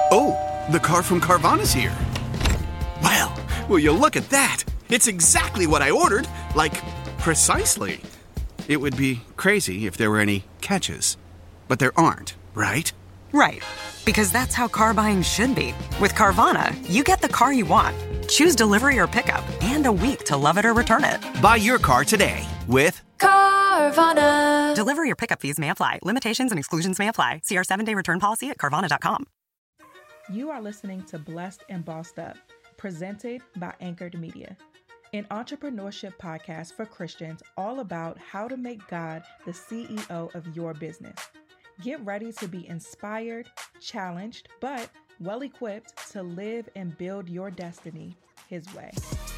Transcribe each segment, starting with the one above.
Oh, the car from Carvana's here. Well, will you look at that? It's exactly what I ordered. Like, precisely. It would be crazy if there were any catches. But there aren't, right? Right. Because that's how car buying should be. With Carvana, you get the car you want. Choose delivery or pickup and a week to love it or return it. Buy your car today with Carvana. Delivery or pickup fees may apply. Limitations and exclusions may apply. See our 7-day return policy at Carvana.com. You are listening to Blessed and Bossed Up, presented by Anchored Media, an entrepreneurship podcast for Christians all about how to make God the CEO of your business. Get ready to be inspired, challenged, but well-equipped to live and build your destiny His way.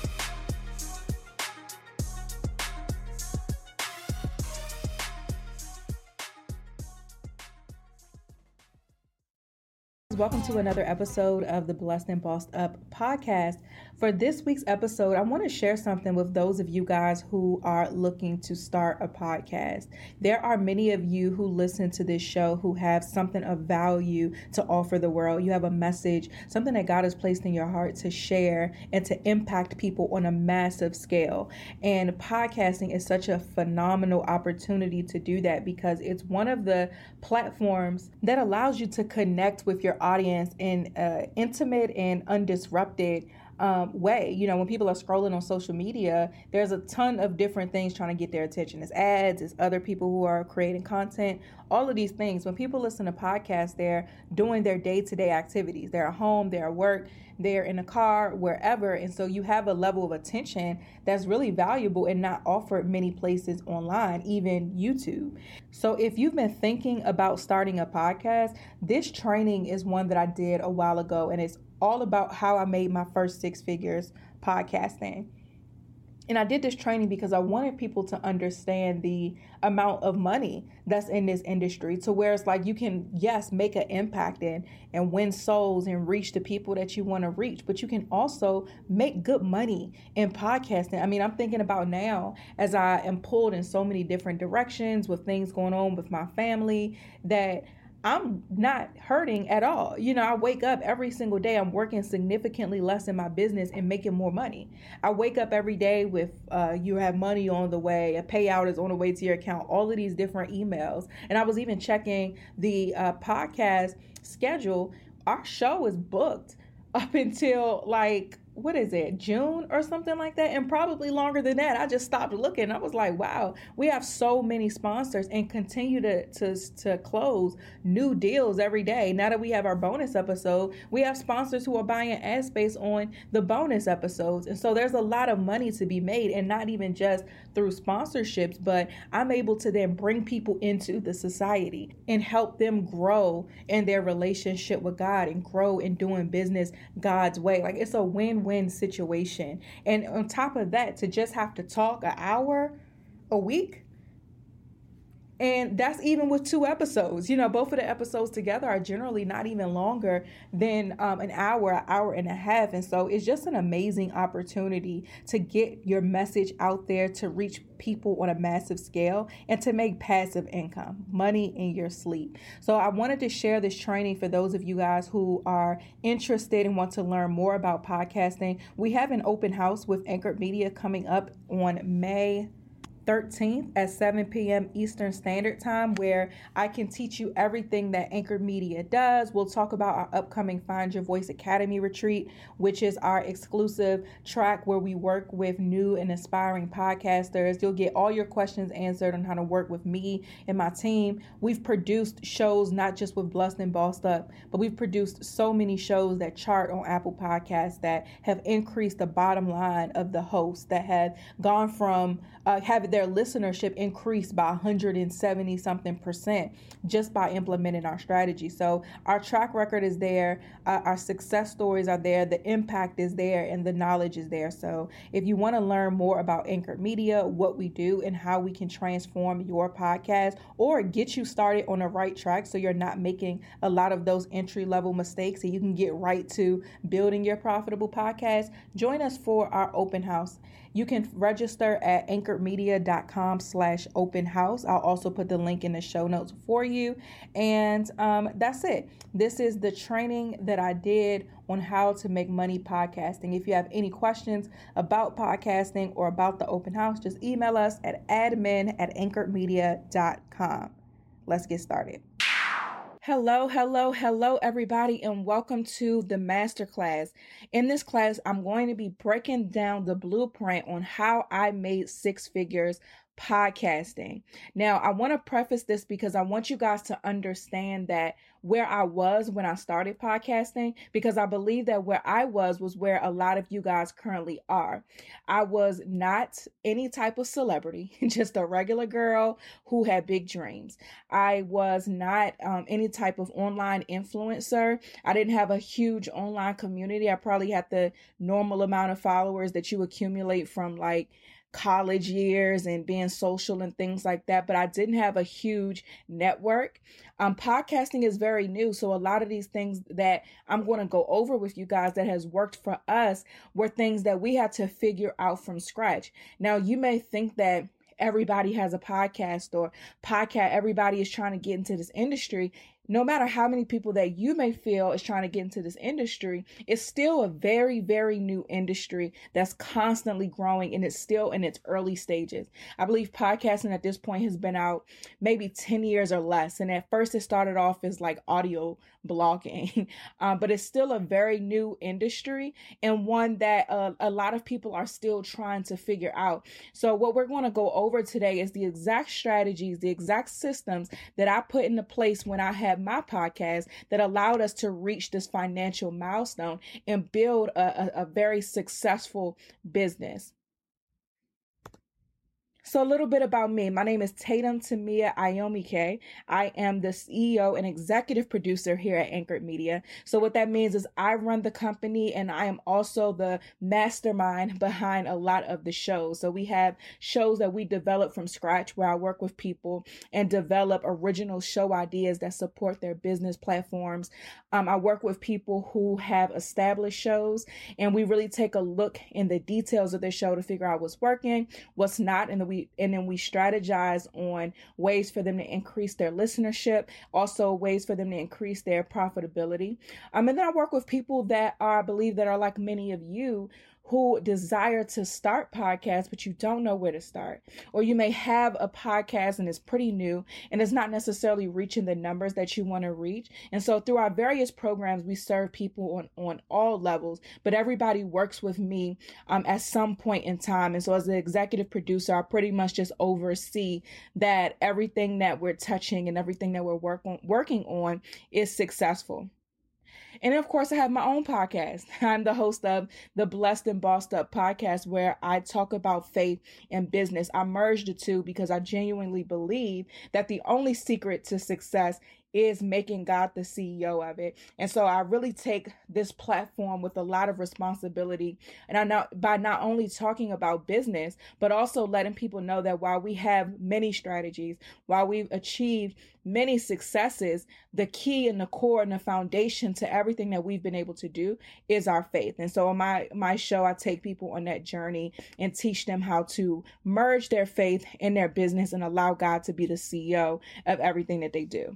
Welcome to another episode of the Blessed and Bossed Up podcast. For this week's episode, I want to share something with those of you guys who are looking to start a podcast. There are many of you who listen to this show who have something of value to offer the world. You have a message, something that God has placed in your heart to share and to impact people on a massive scale. And podcasting is such a phenomenal opportunity to do that because it's one of the platforms that allows you to connect with your audience in an intimate and undisrupted way. You know, when people are scrolling on social media, there's a ton of different things trying to get their attention. It's ads, it's other people who are creating content, all of these things. When people listen to podcasts, they're doing their day-to-day activities. They're at home, they're at work, they're in a car, wherever. And so you have a level of attention that's really valuable and not offered many places online, even YouTube. So if you've been thinking about starting a podcast, this training is one that I did a while ago, and it's all about how I made my first 6 figures podcasting. And I did this training because I wanted people to understand the amount of money that's in this industry, to where it's like you can, yes, make an impact and win souls and reach the people that you want to reach, but you can also make good money in podcasting. I mean, I'm thinking about now as I am pulled in so many different directions with things going on with my family that I'm not hurting at all. You know, I wake up every single day, I'm working significantly less in my business and making more money. I wake up every day with, you have money on the way, a payout is on the way to your account, all of these different emails. And I was even checking the podcast schedule. Our show is booked up until what is it, June or something like that, and probably longer than that. I just stopped looking. I was like, wow, we have so many sponsors and continue to close new deals every day. Now that we have our bonus episode, we have sponsors who are buying ad space on the bonus episodes. And so there's a lot of money to be made, and not even just through sponsorships, but I'm able to then bring people into the society and help them grow in their relationship with God and grow in doing business God's way. Like, it's a win-win situation. And on top of that, to just have to talk an hour a week, and that's even with 2 episodes. You know, both of the episodes together are generally not even longer than an hour and a half. And so it's just an amazing opportunity to get your message out there, to reach people on a massive scale, and to make passive income, money in your sleep. So I wanted to share this training for those of you guys who are interested and want to learn more about podcasting. We have an open house with Anchored Media coming up on May 13th at 7 p.m. Eastern Standard Time, where I can teach you everything that Anchored Media does. We'll talk about our upcoming Find Your Voice Academy retreat, which is our exclusive track where we work with new and aspiring podcasters. You'll get all your questions answered on how to work with me and my team. We've produced shows not just with Blessed and Bossed Up, but we've produced so many shows that chart on Apple Podcasts that have increased the bottom line of the hosts, that have gone from having their listenership increased by 170 something percent just by implementing our strategy. So our track record is there, our success stories are there, the impact is there, and the knowledge is there. So if you want to learn more about Anchored Media, what we do, and how we can transform your podcast or get you started on the right track so you're not making a lot of those entry-level mistakes and you can get right to building your profitable podcast, join us for our open house. You can register at anchoredmedia.com/open house. I'll also put the link in the show notes for you. And that's it. This is the training that I did on how to make money podcasting. If you have any questions about podcasting or about the open house, just email us at admin@anchoredmedia.com. Let's get started. Hello, everybody, and welcome to the masterclass. In this class, I'm going to be breaking down the blueprint on how I made six figures podcasting. Now, I want to preface this because I want you guys to understand that where I was when I started podcasting, because I believe that where I was where a lot of you guys currently are. I was not any type of celebrity, just a regular girl who had big dreams. I was not any type of online influencer. I didn't have a huge online community. I probably had the normal amount of followers that you accumulate from like college years and being social and things like that, but I didn't have a huge network. Podcasting is very new, so a lot of these things that I'm going to go over with you guys that has worked for us were things that we had to figure out from scratch. Now, you may think that everybody has a podcast or everybody is trying to get into this industry. No matter how many people that you may feel is trying to get into this industry, it's still a very, very new industry that's constantly growing, and it's still in its early stages. I believe podcasting at this point has been out maybe 10 years or less. And at first it started off as like audio blogging, but it's still a very new industry and one that a lot of people are still trying to figure out. So what we're going to go over today is the exact strategies, the exact systems that I put into place when I had my podcast that allowed us to reach this financial milestone and build a very successful business. So a little bit about me. My name is Tatum Tamia Ayomike. I am the CEO and executive producer here at Anchored Media. So what that means is I run the company and I am also the mastermind behind a lot of the shows. So we have shows that we develop from scratch where I work with people and develop original show ideas that support their business platforms. I work with people who have established shows and we really take a look in the details of their show to figure out what's working, what's not, and then we strategize on ways for them to increase their listenership, also ways for them to increase their profitability. And then I work with people that I believe that are like many of you who desire to start podcasts, but you don't know where to start. Or you may have a podcast and it's pretty new and it's not necessarily reaching the numbers that you want to reach. And so through our various programs, we serve people on all levels, but everybody works with me at some point in time. And so as the executive producer, I pretty much just oversee that everything that we're touching and everything that we're working on is successful. And of course, I have my own podcast. I'm the host of the Blessed and Bossed Up podcast, where I talk about faith and business. I merged the two because I genuinely believe that the only secret to success is making God the CEO of it. And so I really take this platform with a lot of responsibility. And I know by not only talking about business, but also letting people know that while we have many strategies, while we've achieved many successes, the key and the core and the foundation to everything that we've been able to do is our faith. And so on my show, I take people on that journey and teach them how to merge their faith in their business and allow God to be the CEO of everything that they do.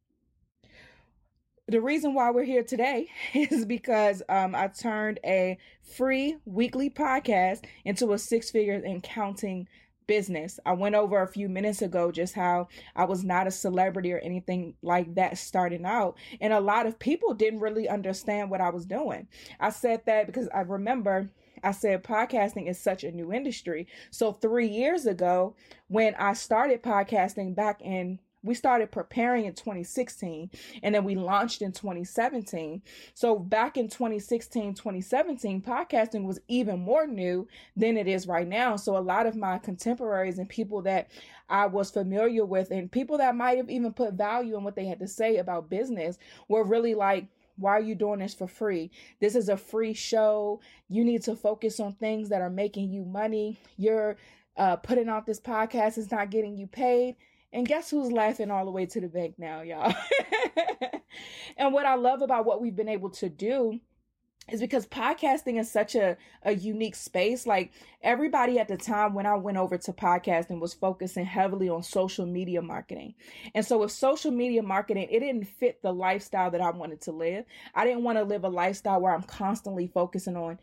The reason why we're here today is because I turned a free weekly podcast into a six-figure and counting business. I went over a few minutes ago just how I was not a celebrity or anything like that starting out. And a lot of people didn't really understand what I was doing. I said that because I remember I said podcasting is such a new industry. So 3 years ago, when I started podcasting we started preparing in 2016 and then we launched in 2017. So back in 2016, 2017, podcasting was even more new than it is right now. So a lot of my contemporaries and people that I was familiar with and people that might have even put value in what they had to say about business were really like, why are you doing this for free? This is a free show. You need to focus on things that are making you money. You're putting out this podcast. It's not getting you paid. And guess who's laughing all the way to the bank now, y'all? And what I love about what we've been able to do is because podcasting is such a unique space. Like, everybody at the time when I went over to podcasting was focusing heavily on social media marketing. And so with social media marketing, it didn't fit the lifestyle that I wanted to live. I didn't want to live a lifestyle where I'm constantly focusing on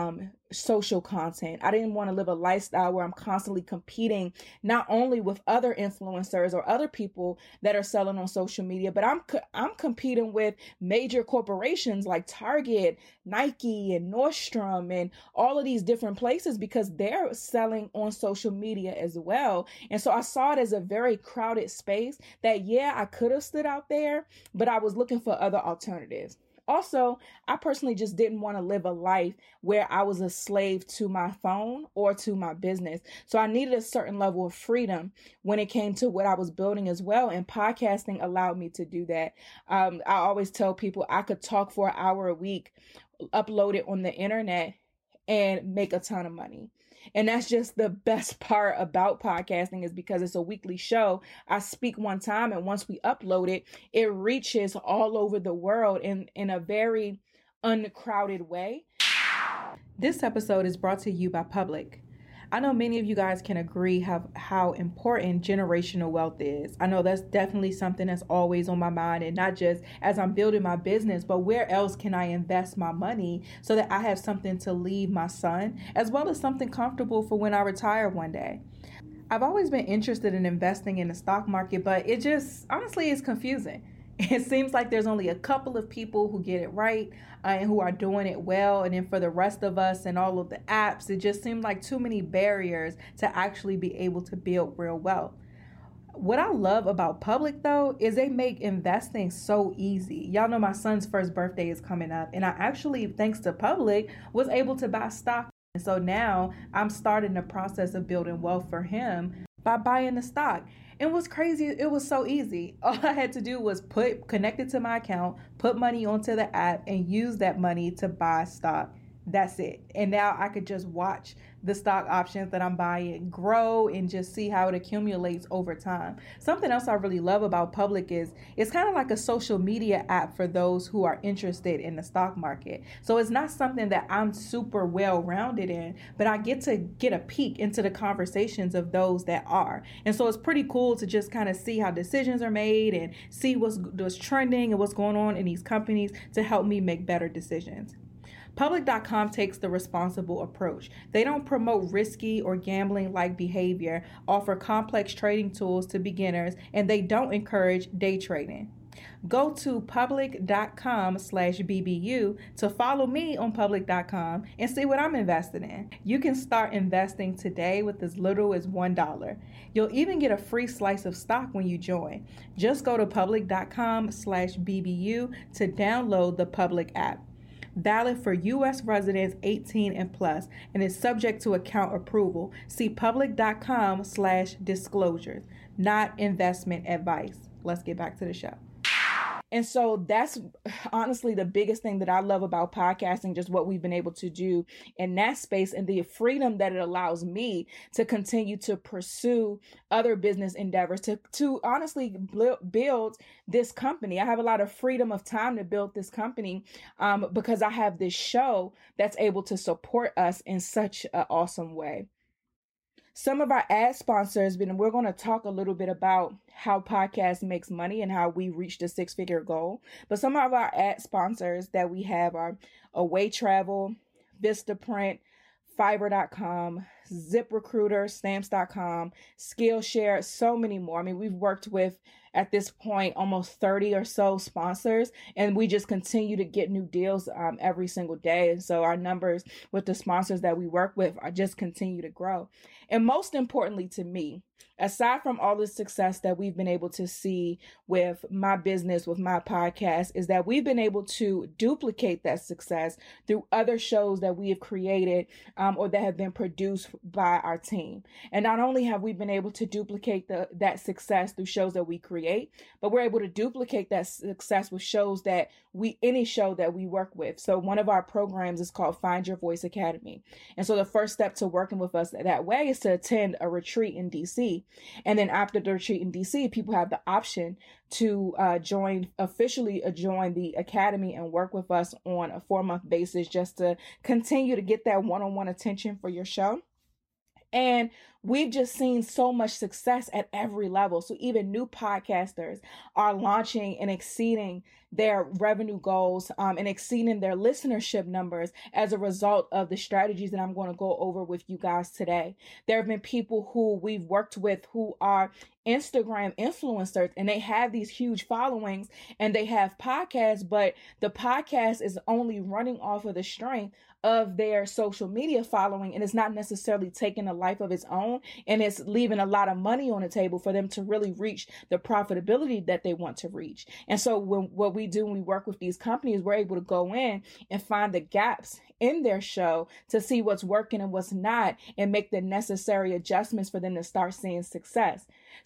social content. I didn't want to live a lifestyle where I'm constantly competing not only with other influencers or other people that are selling on social media, but I'm competing with major corporations like Target, Nike, and Nordstrom, and all of these different places, because they're selling on social media as well. And so I saw it as a very crowded space that, yeah, I could have stood out there, but I was looking for other alternatives. Also, I personally just didn't want to live a life where I was a slave to my phone or to my business. So I needed a certain level of freedom when it came to what I was building as well. And podcasting allowed me to do that. I always tell people I could talk for an hour a week, upload it on the internet, and make a ton of money. And that's just the best part about podcasting, is because it's a weekly show. I speak one time, and once we upload it, it reaches all over the world in a very uncrowded way. This episode is brought to you by Public. I know many of you guys can agree how important generational wealth is. I know that's definitely something that's always on my mind, and not just as I'm building my business, but where else can I invest my money so that I have something to leave my son, as well as something comfortable for when I retire one day. I've always been interested in investing in the stock market, but it just honestly is confusing. It seems like there's only a couple of people who get it right and who are doing it well. And then for the rest of us and all of the apps, it just seemed like too many barriers to actually be able to build real wealth. What I love about Public, though, is they make investing so easy. Y'all know my son's first birthday is coming up, and I actually, thanks to Public, was able to buy stock. And so now I'm starting the process of building wealth for him by buying the stock. And what's crazy, it was so easy. All I had to do was connect it to my account, put money onto the app, and use that money to buy stock. That's it. And now I could just watch the stock options that I'm buying grow and just see how it accumulates over time. Something else I really love about Public is it's kind of like a social media app for those who are interested in the stock market. So it's not something that I'm super well-rounded in, but I get to get a peek into the conversations of those that are. And so it's pretty cool to just kind of see how decisions are made and see what's trending and what's going on in these companies to help me make better decisions. Public.com takes the responsible approach. They don't promote risky or gambling-like behavior, offer complex trading tools to beginners, and they don't encourage day trading. Go to public.com/BBU to follow me on public.com and see what I'm invested in. You can start investing today with as little as $1. You'll even get a free slice of stock when you join. Just go to public.com/BBU to download the Public app. Valid for U.S. residents 18 and plus, and is subject to account approval. See public.com/disclosures, not investment advice. Let's get back to the show. And so that's honestly the biggest thing that I love about podcasting, just what we've been able to do in that space and the freedom that it allows me to continue to pursue other business endeavors, to honestly build this company. I have a lot of freedom of time to build this company because I have this show that's able to support us in such an awesome way. Some of our ad sponsors, and we're going to talk a little bit about how podcast makes money and how we reached a six-figure goal. But some of our ad sponsors that we have are Away Travel, Vistaprint, Fiverr.com, ZipRecruiter, Stamps.com, Skillshare, so many more. I mean, we've worked with, at this point, almost 30 or so sponsors, and we just continue to get new deals every single day. And so our numbers with the sponsors that we work with are just continue to grow. And most importantly to me, aside from all the success that we've been able to see with my business, with my podcast, is that we've been able to duplicate that success through other shows that we have created or that have been produced by our team. And not only have we been able to duplicate that success through shows that we create, but we're able to duplicate that success with shows that any show that we work with. So one of our programs is called Find Your Voice Academy. And so the first step to working with us that way is to attend a retreat in DC. And then after the retreat in DC, people have the option to officially join the academy and work with us on a 4-month basis just to continue to get that one-on-one attention for your show. And we've just seen so much success at every level. So even new podcasters are launching and exceeding their revenue goals and exceeding their listenership numbers as a result of the strategies that I'm going to go over with you guys today. There have been people who we've worked with who are Instagram influencers, and they have these huge followings and they have podcasts, but the podcast is only running off of the strength of their social media following, and it's not necessarily taking a life of its own, and it's leaving a lot of money on the table for them to really reach the profitability that they want to reach. And so what we do when we work with these companies, we're able to go in and find the gaps in their show to see what's working and what's not, and make the necessary adjustments for them to start seeing success.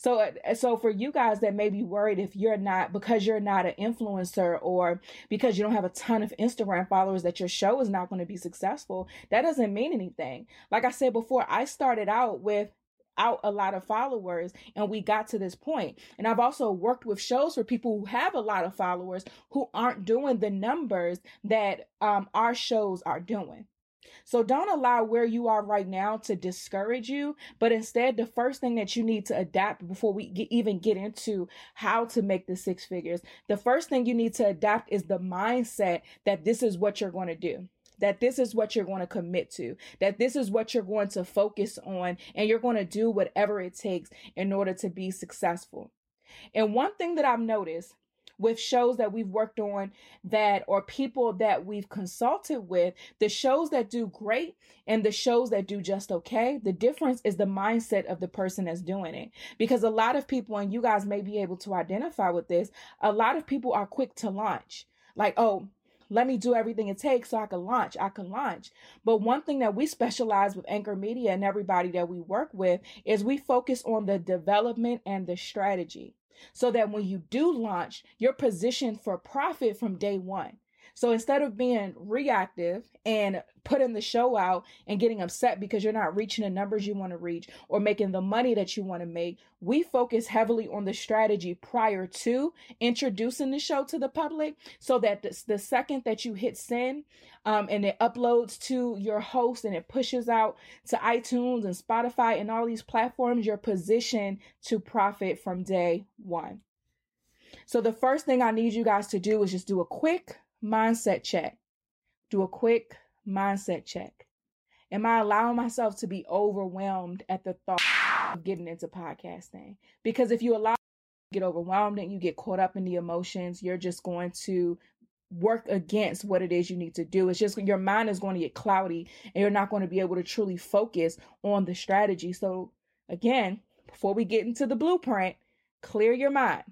So for you guys that may be worried because you're not an influencer or because you don't have a ton of Instagram followers that your show is not going to be successful, that doesn't mean anything. Like I said before, I started out without a lot of followers and we got to this point. And I've also worked with shows for people who have a lot of followers who aren't doing the numbers that our shows are doing. So don't allow where you are right now to discourage you, but instead, the first thing that you need to adapt before we even get into how to make the 6 figures, the first thing you need to adapt is the mindset that this is what you're going to do, that this is what you're going to commit to, that this is what you're going to focus on, and you're going to do whatever it takes in order to be successful. And one thing that I've noticed with shows that we've worked on or people that we've consulted with, the shows that do great and the shows that do just okay, the difference is the mindset of the person that's doing it. Because a lot of people, and you guys may be able to identify with this, a lot of people are quick to launch. Like, oh, let me do everything it takes so I can launch. But one thing that we specialize with Anchor Media and everybody that we work with is we focus on the development and the strategy, so that when you do launch, you're positioned for profit from day one. So instead of being reactive and putting the show out and getting upset because you're not reaching the numbers you want to reach or making the money that you want to make, we focus heavily on the strategy prior to introducing the show to the public, so that the second that you hit send and it uploads to your host and it pushes out to iTunes and Spotify and all these platforms, you're positioned to profit from day one. So the first thing I need you guys to do is just do a quick mindset check. Do a quick mindset check. Am I allowing myself to be overwhelmed at the thought of getting into podcasting? Because if you allow to get overwhelmed and you get caught up in the emotions, you're just going to work against what it is you need to do. It's just your mind is going to get cloudy and you're not going to be able to truly focus on the strategy. So again, before we get into the blueprint, clear your mind.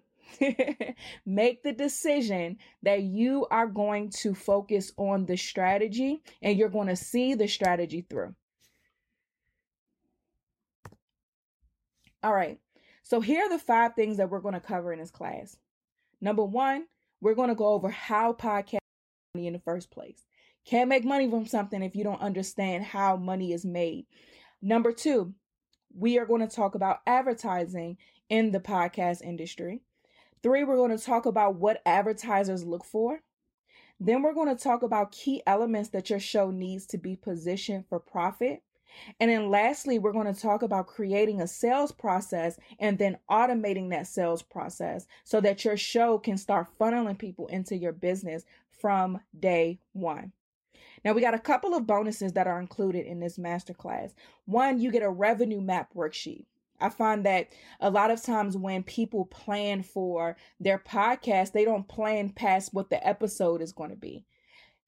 Make the decision that you are going to focus on the strategy and you're going to see the strategy through. All right. So here are the 5 things that we're going to cover in this class. Number 1, we're going to go over how podcasts make money in the first place. Can't make money from something if you don't understand how money is made. Number 2, we are going to talk about advertising in the podcast industry. 3, we're going to talk about what advertisers look for. Then we're going to talk about key elements that your show needs to be positioned for profit. And then lastly, we're going to talk about creating a sales process and then automating that sales process so that your show can start funneling people into your business from day one. Now, we got a couple of bonuses that are included in this masterclass. 1, you get a revenue map worksheet. I find that a lot of times when people plan for their podcast, they don't plan past what the episode is going to be.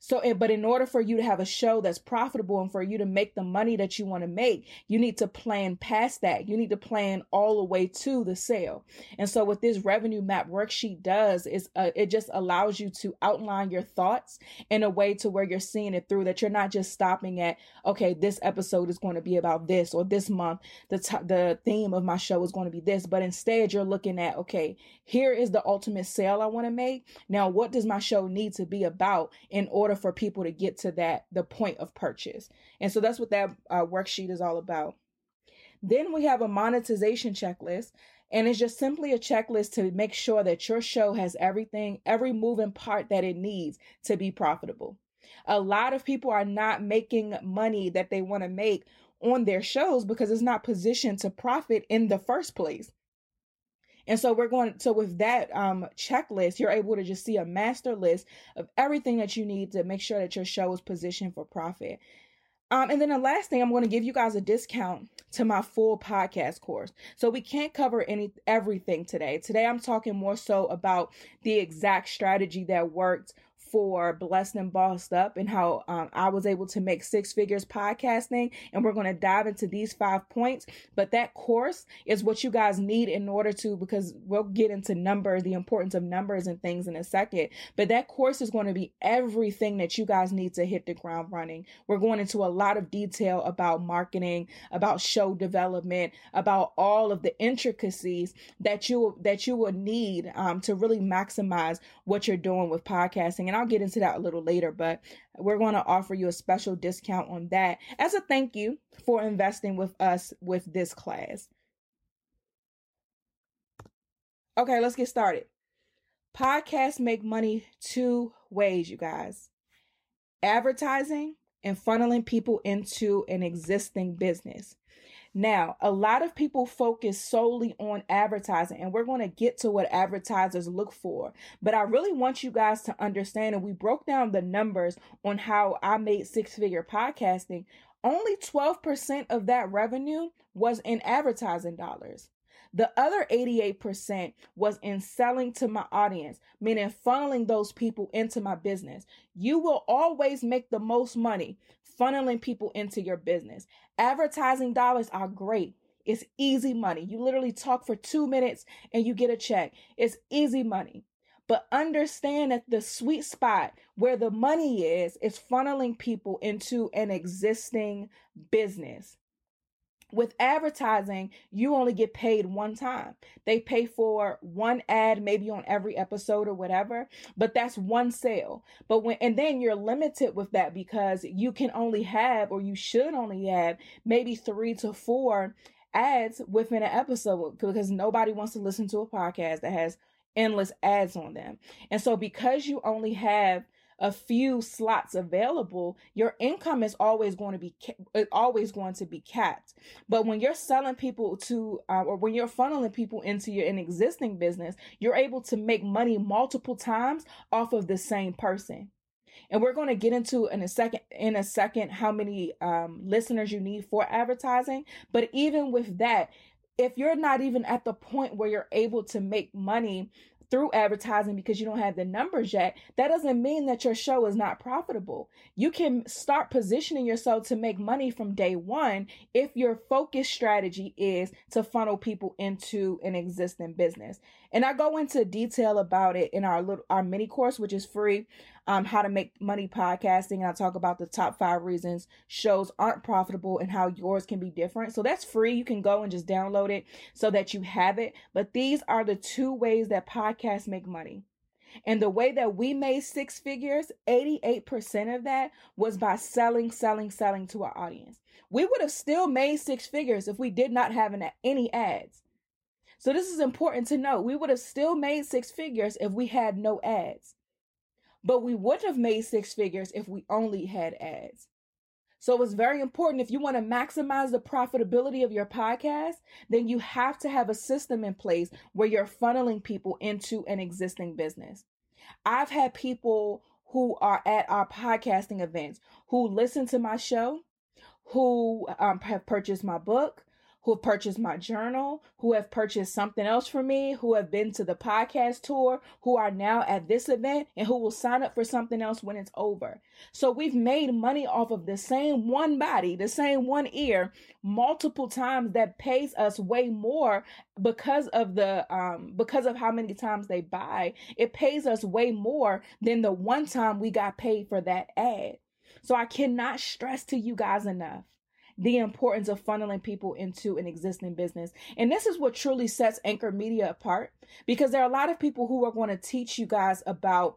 But in order for you to have a show that's profitable and for you to make the money that you want to make, you need to plan past that. You need to plan all the way to the sale. And so what this revenue map worksheet does is it just allows you to outline your thoughts in a way to where you're seeing it through, that you're not just stopping at, okay, this episode is going to be about this, or this month, the theme of my show is going to be this. But instead you're looking at, okay, here is the ultimate sale I want to make. Now, what does my show need to be about in order for people to get to the point of purchase? And so that's what that worksheet is all about. Then we have a monetization checklist, and it's just simply a checklist to make sure that your show has every moving part that it needs to be profitable. A lot of people are not making money that they want to make on their shows because it's not positioned to profit in the first place. And so with that checklist, you're able to just see a master list of everything that you need to make sure that your show is positioned for profit. And then the last thing, I'm going to give you guys a discount to my full podcast course. So we can't cover everything today. Today, I'm talking more so about the exact strategy that worked for Blessed and Bossed Up, and how I was able to make 6 figures podcasting. And we're going to dive into these 5 points. But that course is what you guys need in order to, because we'll get into numbers, the importance of numbers and things in a second. But that course is going to be everything that you guys need to hit the ground running. We're going into a lot of detail about marketing, about show development, about all of the intricacies that you would need to really maximize what you're doing with podcasting. And I'll get into that a little later, but we're going to offer you a special discount on that as a thank you for investing with us with this class. Okay, let's get started. Podcasts make money 2 ways, you guys. Advertising and funneling people into an existing business. Now, a lot of people focus solely on advertising, and we're going to get to what advertisers look for. But I really want you guys to understand, and we broke down the numbers on how I made 6-figure podcasting. Only 12% of that revenue was in advertising dollars. The other 88% was in selling to my audience, meaning funneling those people into my business. You will always make the most money funneling people into your business. Advertising dollars are great. It's easy money. You literally talk for 2 minutes and you get a check. It's easy money. But understand that the sweet spot where the money is funneling people into an existing business. With advertising, you only get paid one time. They pay for one ad, maybe on every episode or whatever, but that's one sale. And then you're limited with that because you can only have, or you should only have, maybe 3 to 4 ads within an episode, because nobody wants to listen to a podcast that has endless ads on them. And so because you only have a few slots available, your income is always going to be capped. But when you're selling people to, or when you're funneling people into an existing business, you're able to make money multiple times off of the same person. And we're going to get into in a second how many listeners you need for advertising. But even with that, if you're not even at the point where you're able to make money through advertising because you don't have the numbers yet, that doesn't mean that your show is not profitable. You can start positioning yourself to make money from day one if your focus strategy is to funnel people into an existing business. And I go into detail about it in our mini course, which is free, how to make money podcasting. And I talk about the top 5 reasons shows aren't profitable and how yours can be different. So that's free. You can go and just download it so that you have it. But these are the 2 ways that podcasts make money. And the way that we made 6 figures, 88% of that was by selling to our audience. We would have still made 6 figures if we did not have any ads. So this is important to know. We would have still made 6 figures if we had no ads. But we wouldn't have made 6 figures if we only had ads. So it's very important. If you want to maximize the profitability of your podcast, then you have to have a system in place where you're funneling people into an existing business. I've had people who are at our podcasting events who listen to my show, who have purchased my book, who have purchased my journal, who have purchased something else from me, who have been to the podcast tour, who are now at this event, and who will sign up for something else when it's over. So we've made money off of the same one body, the same one ear, multiple times, that pays us way more because of how many times they buy. It pays us way more than the one time we got paid for that ad. So I cannot stress to you guys enough the importance of funneling people into an existing business. And this is what truly sets Anchor Media apart, because there are a lot of people who are going to teach you guys about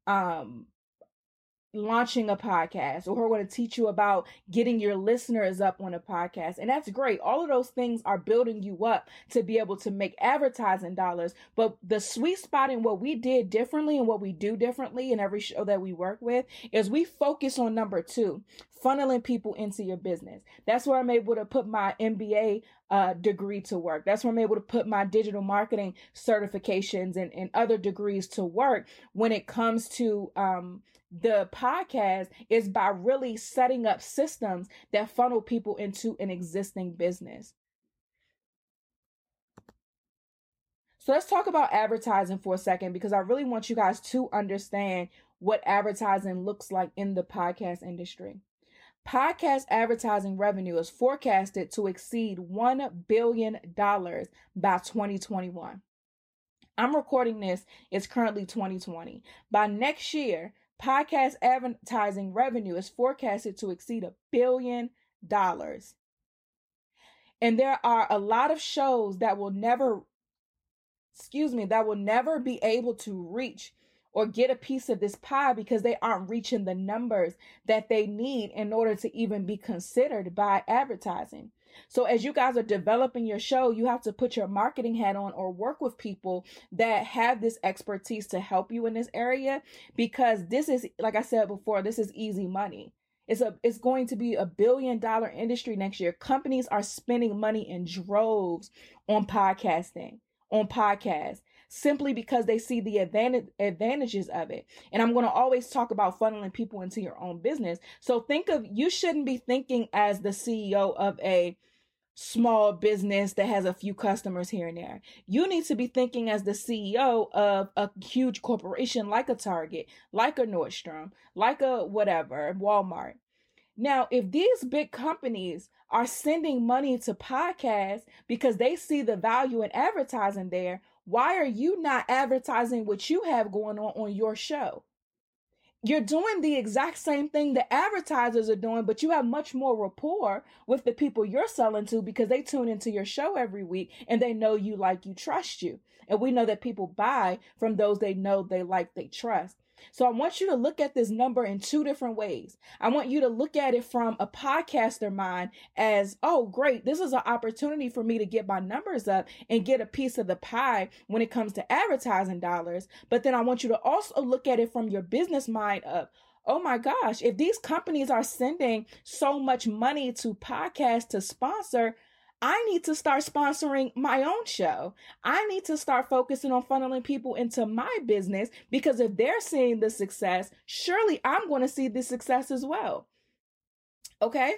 launching a podcast, or who are going to teach you about getting your listeners up on a podcast. And that's great. All of those things are building you up to be able to make advertising dollars. But the sweet spot in what we did differently and what we do differently in every show that we work with is we focus on number 2, funneling people into your business. That's where I'm able to put my MBA degree to work. That's where I'm able to put my digital marketing certifications and other degrees to work when it comes to the podcast, is by really setting up systems that funnel people into an existing business. So let's talk about advertising for a second, because I really want you guys to understand what advertising looks like in the podcast industry. Podcast advertising revenue is forecasted to exceed $1 billion by 2021. I'm recording this, it's currently 2020. By next year, podcast advertising revenue is forecasted to exceed $1 billion. And there are a lot of shows that will never be able to reach or get a piece of this pie because they aren't reaching the numbers that they need in order to even be considered by advertising. So as you guys are developing your show, you have to put your marketing hat on or work with people that have this expertise to help you in this area, because this is, like I said before, this is easy money. It's going to be $1 billion industry next year. Companies are spending money in droves on podcasts, simply because they see the advantages of it. And I'm going to always talk about funneling people into your own business. So you shouldn't be thinking as the CEO of a small business that has a few customers here and there. You need to be thinking as the CEO of a huge corporation like a Target, like a Nordstrom, like a whatever, Walmart. Now, if these big companies are sending money to podcasts because they see the value in advertising there, why are you not advertising what you have going on your show? You're doing the exact same thing the advertisers are doing, but you have much more rapport with the people you're selling to because they tune into your show every week and they know you, like you, trust you. And we know that people buy from those they know, they like, they trust. So I want you to look at this number in 2 different ways. I want you to look at it from a podcaster mind as, oh, great, this is an opportunity for me to get my numbers up and get a piece of the pie when it comes to advertising dollars. But then I want you to also look at it from your business mind of, oh my gosh, if these companies are sending so much money to podcasts to sponsor, I need to start sponsoring my own show. I need to start focusing on funneling people into my business, because if they're seeing the success, surely I'm going to see the success as well. Okay?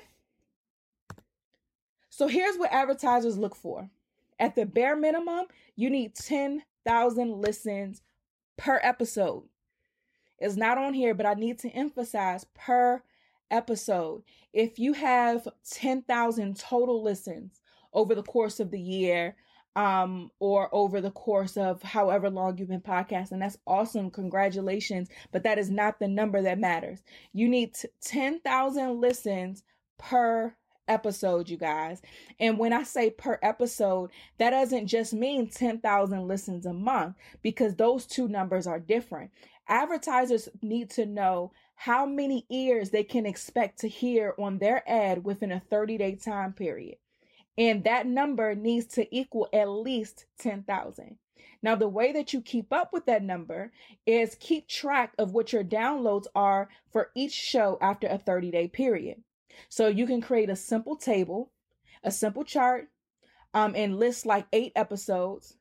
So here's what advertisers look for. At the bare minimum, you need 10,000 listens per episode. It's not on here, but I need to emphasize per episode. If you have 10,000 total listens over the course of the year, or over the course of however long you've been podcasting, that's awesome. Congratulations. But that is not the number that matters. You need 10,000 listens per episode, you guys. And when I say per episode, that doesn't just mean 10,000 listens a month, because those two numbers are different. Advertisers need to know how many ears they can expect to hear on their ad within a 30-day time period. And that number needs to equal at least 10,000. Now, the way that you keep up with that number is keep track of what your downloads are for each show after a 30-day period. So you can create a simple table, a simple chart, and list like 8 episodes,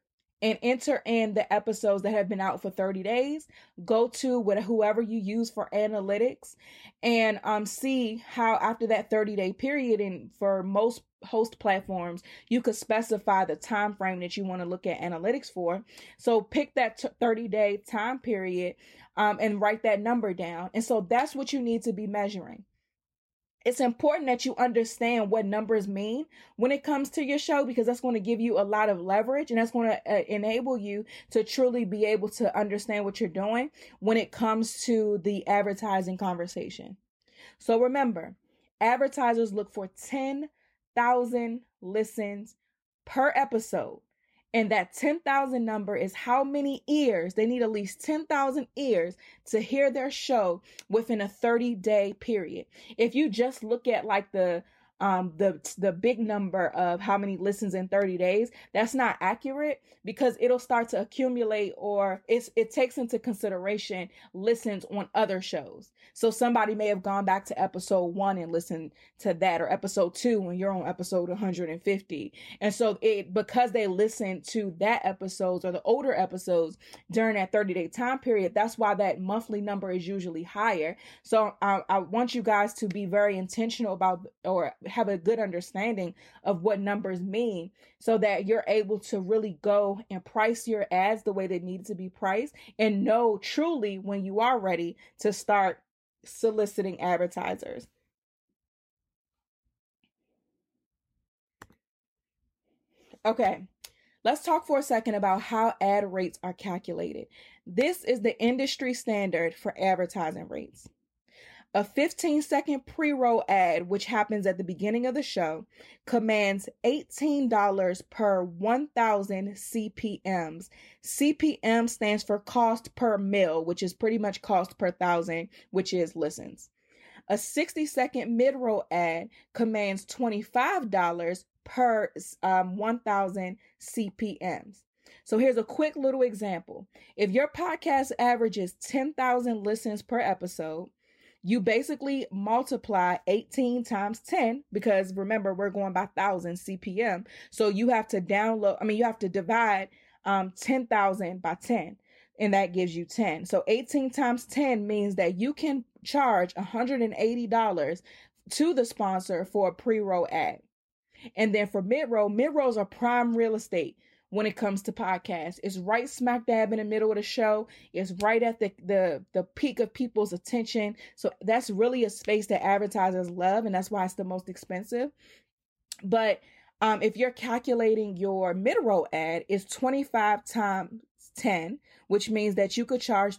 and enter in the episodes that have been out for 30 days. Go to whoever you use for analytics and see how after that 30-day period, and for most host platforms, you could specify the time frame that you want to look at analytics for. So pick that 30-day time period and write that number down. And so that's what you need to be measuring. It's important that you understand what numbers mean when it comes to your show, because that's going to give you a lot of leverage, and that's going to enable you to truly be able to understand what you're doing when it comes to the advertising conversation. So remember, advertisers look for 10,000 listens per episode. And that 10,000 number is how many ears. They need at least 10,000 ears to hear their show within a 30-day period. If you just look at like the big number of how many listens in 30 days, that's not accurate, because it'll start to accumulate, or it takes into consideration listens on other shows. So somebody may have gone back to episode 1 and listened to that, or episode 2 when you're on episode 150. And so because they listened to that episodes or the older episodes during that 30-day time period, that's why that monthly number is usually higher. So I want you guys to be very intentional about, or have a good understanding of what numbers mean, so that you're able to really go and price your ads the way they need to be priced, and know truly when you are ready to start soliciting advertisers. Okay, let's talk for a second about how ad rates are calculated. This is the industry standard for advertising rates. A 15-second pre-roll ad, which happens at the beginning of the show, commands $18 per 1,000 CPMs. CPM stands for cost per mil, which is pretty much cost per thousand, which is listens. A 60-second mid-roll ad commands $25 per 1,000 CPMs. So here's a quick little example. If your podcast averages 10,000 listens per episode, you basically multiply 18 times 10, because remember, we're going by 1,000 CPM. So you have to divide 10,000 by 10, and that gives you 10. So 18 times 10 means that you can charge $180 to the sponsor for a pre-roll ad. And then for mid-rolls are prime real estate. When it comes to podcasts, it's right smack dab in the middle of the show. It's right at the peak of people's attention. So that's really a space that advertisers love, and that's why it's the most expensive. But if you're calculating your mid-roll ad, it's 25 times 10, which means that you could charge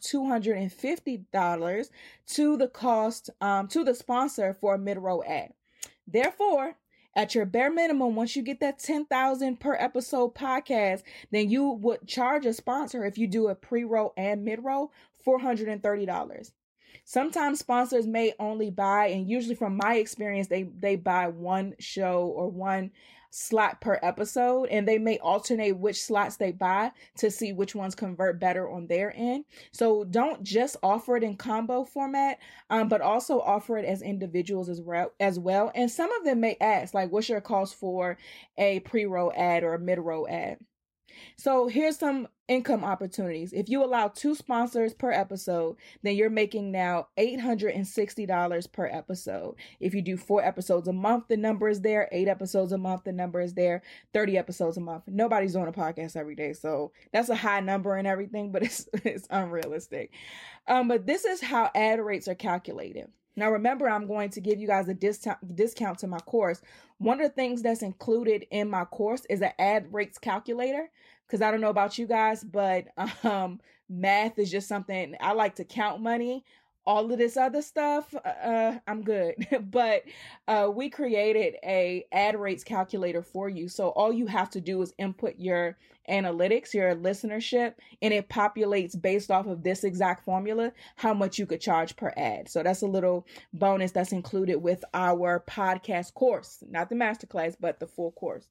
$250 to the sponsor for a mid-roll ad. Therefore, at your bare minimum, once you get that 10,000 per episode podcast, then you would charge a sponsor, if you do a pre-roll and mid-roll, $430. Sometimes sponsors may only buy, and usually from my experience, they buy one show or one slot per episode, and they may alternate which slots they buy to see which ones convert better on their end. So don't just offer it in combo format, but also offer it as individuals as well. And some of them may ask, like, what's your cost for a pre-roll ad or a mid-roll ad? So here's some income opportunities. If you allow 2 sponsors per episode, then you're making now $860 per episode. If you do 4 episodes a month, the number is there. 8 episodes a month, the number is there. 30 episodes a month. Nobody's doing a podcast every day, so that's a high number and everything, but it's unrealistic. But this is how ad rates are calculated. Now, remember, I'm going to give you guys a discount to my course. One of the things that's included in my course is an ad rates calculator, because I don't know about you guys, but math is just something I like to count money. All of this other stuff, I'm good. But we created a ad rates calculator for you. So all you have to do is input your analytics, your listenership, and it populates based off of this exact formula, how much you could charge per ad. So that's a little bonus that's included with our podcast course, not the masterclass, but the full course.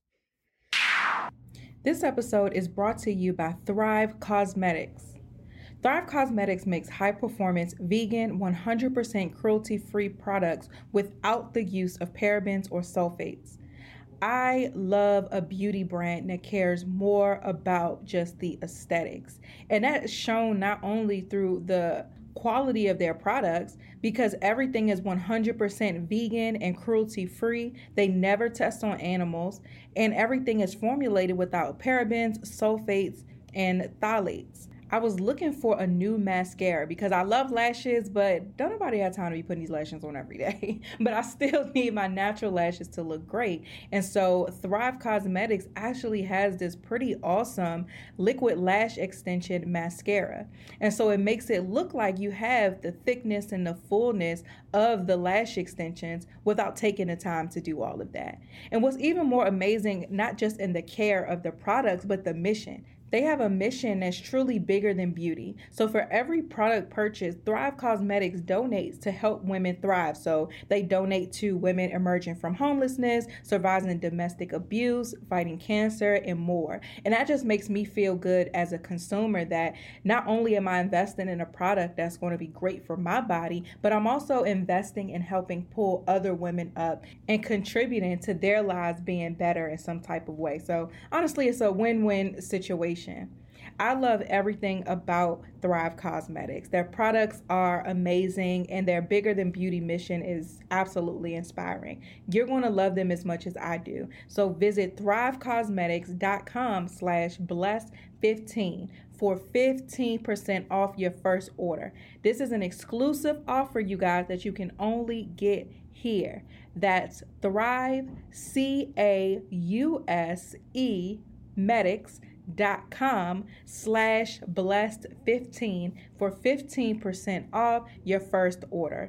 This episode is brought to you by Thrive Causemetics. Thrive Causemetics makes high-performance, vegan, 100% cruelty-free products without the use of parabens or sulfates. I love a beauty brand that cares more about just the aesthetics. And that is shown not only through the quality of their products, because everything is 100% vegan and cruelty free. They never test on animals, and everything is formulated without parabens, sulfates, and phthalates. I was looking for a new mascara because I love lashes, but don't nobody have time to be putting these lashes on every day. But I still need my natural lashes to look great. And so Thrive Cosmetics actually has this pretty awesome liquid lash extension mascara. And so it makes it look like you have the thickness and the fullness of the lash extensions without taking the time to do all of that. And what's even more amazing, not just in the care of the products, but the mission. They have a mission that's truly bigger than beauty. So for every product purchase, Thrive Cosmetics donates to help women thrive. So they donate to women emerging from homelessness, surviving domestic abuse, fighting cancer, and more. And that just makes me feel good as a consumer that not only am I investing in a product that's going to be great for my body, but I'm also investing in helping pull other women up and contributing to their lives being better in some type of way. So honestly, it's a win-win situation. I love everything about Thrive Cosmetics. Their products are amazing, and their bigger than beauty mission is absolutely inspiring. You're going to love them as much as I do. So visit thrivecosmetics.com/blessed15 for 15% off your first order. This is an exclusive offer, you guys, that you can only get here. That's Thrive, CAUSE medics.com/blessed15 for 15% off your first order.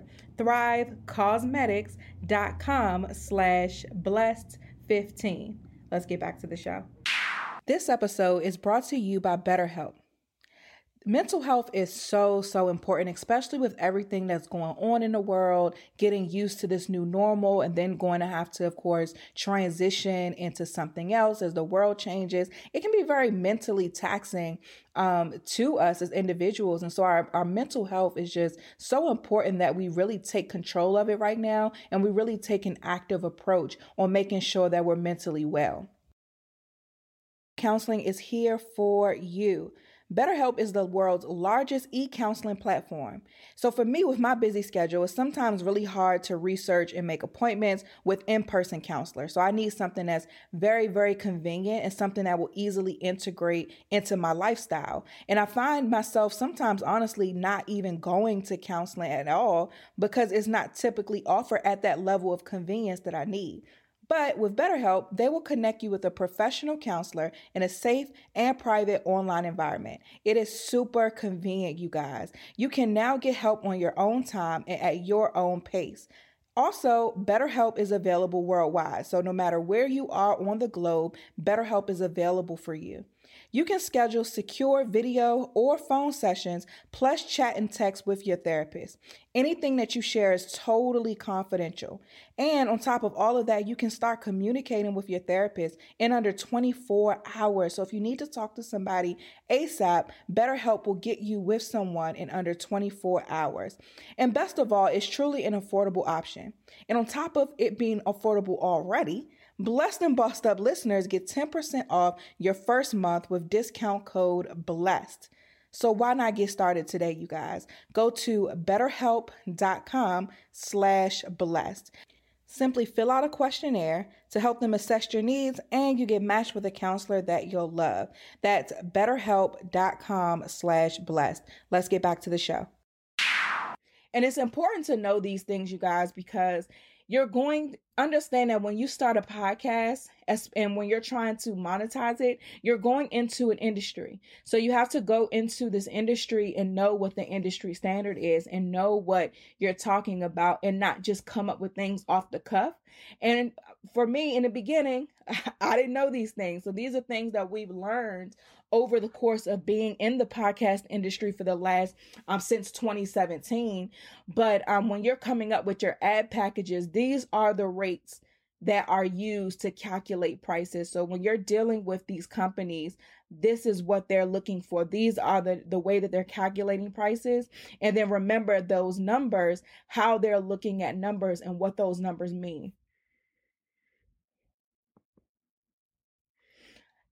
thrivecosmetics.com/blessed15. Let's get back to the show. This episode is brought to you by BetterHelp. Mental health is so important, especially with everything that's going on in the world, getting used to this new normal, and then going to have to, of course, transition into something else as the world changes. It can be very mentally taxing to us as individuals. And so our mental health is just so important that we really take control of it right now, and we really take an active approach on making sure that we're mentally well. Counseling is here for you. BetterHelp is the world's largest e-counseling platform. So for me, with my busy schedule, it's sometimes really hard to research and make appointments with in-person counselors. So I need something that's very convenient and something that will easily integrate into my lifestyle. And I find myself sometimes, honestly, not even going to counseling at all because it's not typically offered at that level of convenience that I need. But with BetterHelp, they will connect you with a professional counselor in a safe and private online environment. It is super convenient, you guys. You can now get help on your own time and at your own pace. Also, BetterHelp is available worldwide. So no matter where you are on the globe, BetterHelp is available for you. You can schedule secure video or phone sessions, plus chat and text with your therapist. Anything that you share is totally confidential. And on top of all of that, you can start communicating with your therapist in under 24 hours. So if you need to talk to somebody ASAP, BetterHelp will get you with someone in under 24 hours. And best of all, it's truly an affordable option. And on top of it being affordable already, Blessed and Bossed Up listeners get 10% off your first month with discount code BLESSED. So why not get started today, you guys? Go to betterhelp.com/blessed. Simply fill out a questionnaire to help them assess your needs, and you get matched with a counselor that you'll love. That's betterhelp.com/blessed. Let's get back to the show. And it's important to know these things, you guys, because you're going to understand that when you start a podcast and when you're trying to monetize it, you're going into an industry. So you have to go into this industry and know what the industry standard is and know what you're talking about and not just come up with things off the cuff. And for me, in the beginning, I didn't know these things. So these are things that we've learned over the course of being in the podcast industry for the last, since 2017. But when you're coming up with your ad packages, these are the rates that are used to calculate prices. So when you're dealing with these companies, this is what they're looking for. These are the way that they're calculating prices. And then remember those numbers, how they're looking at numbers and what those numbers mean.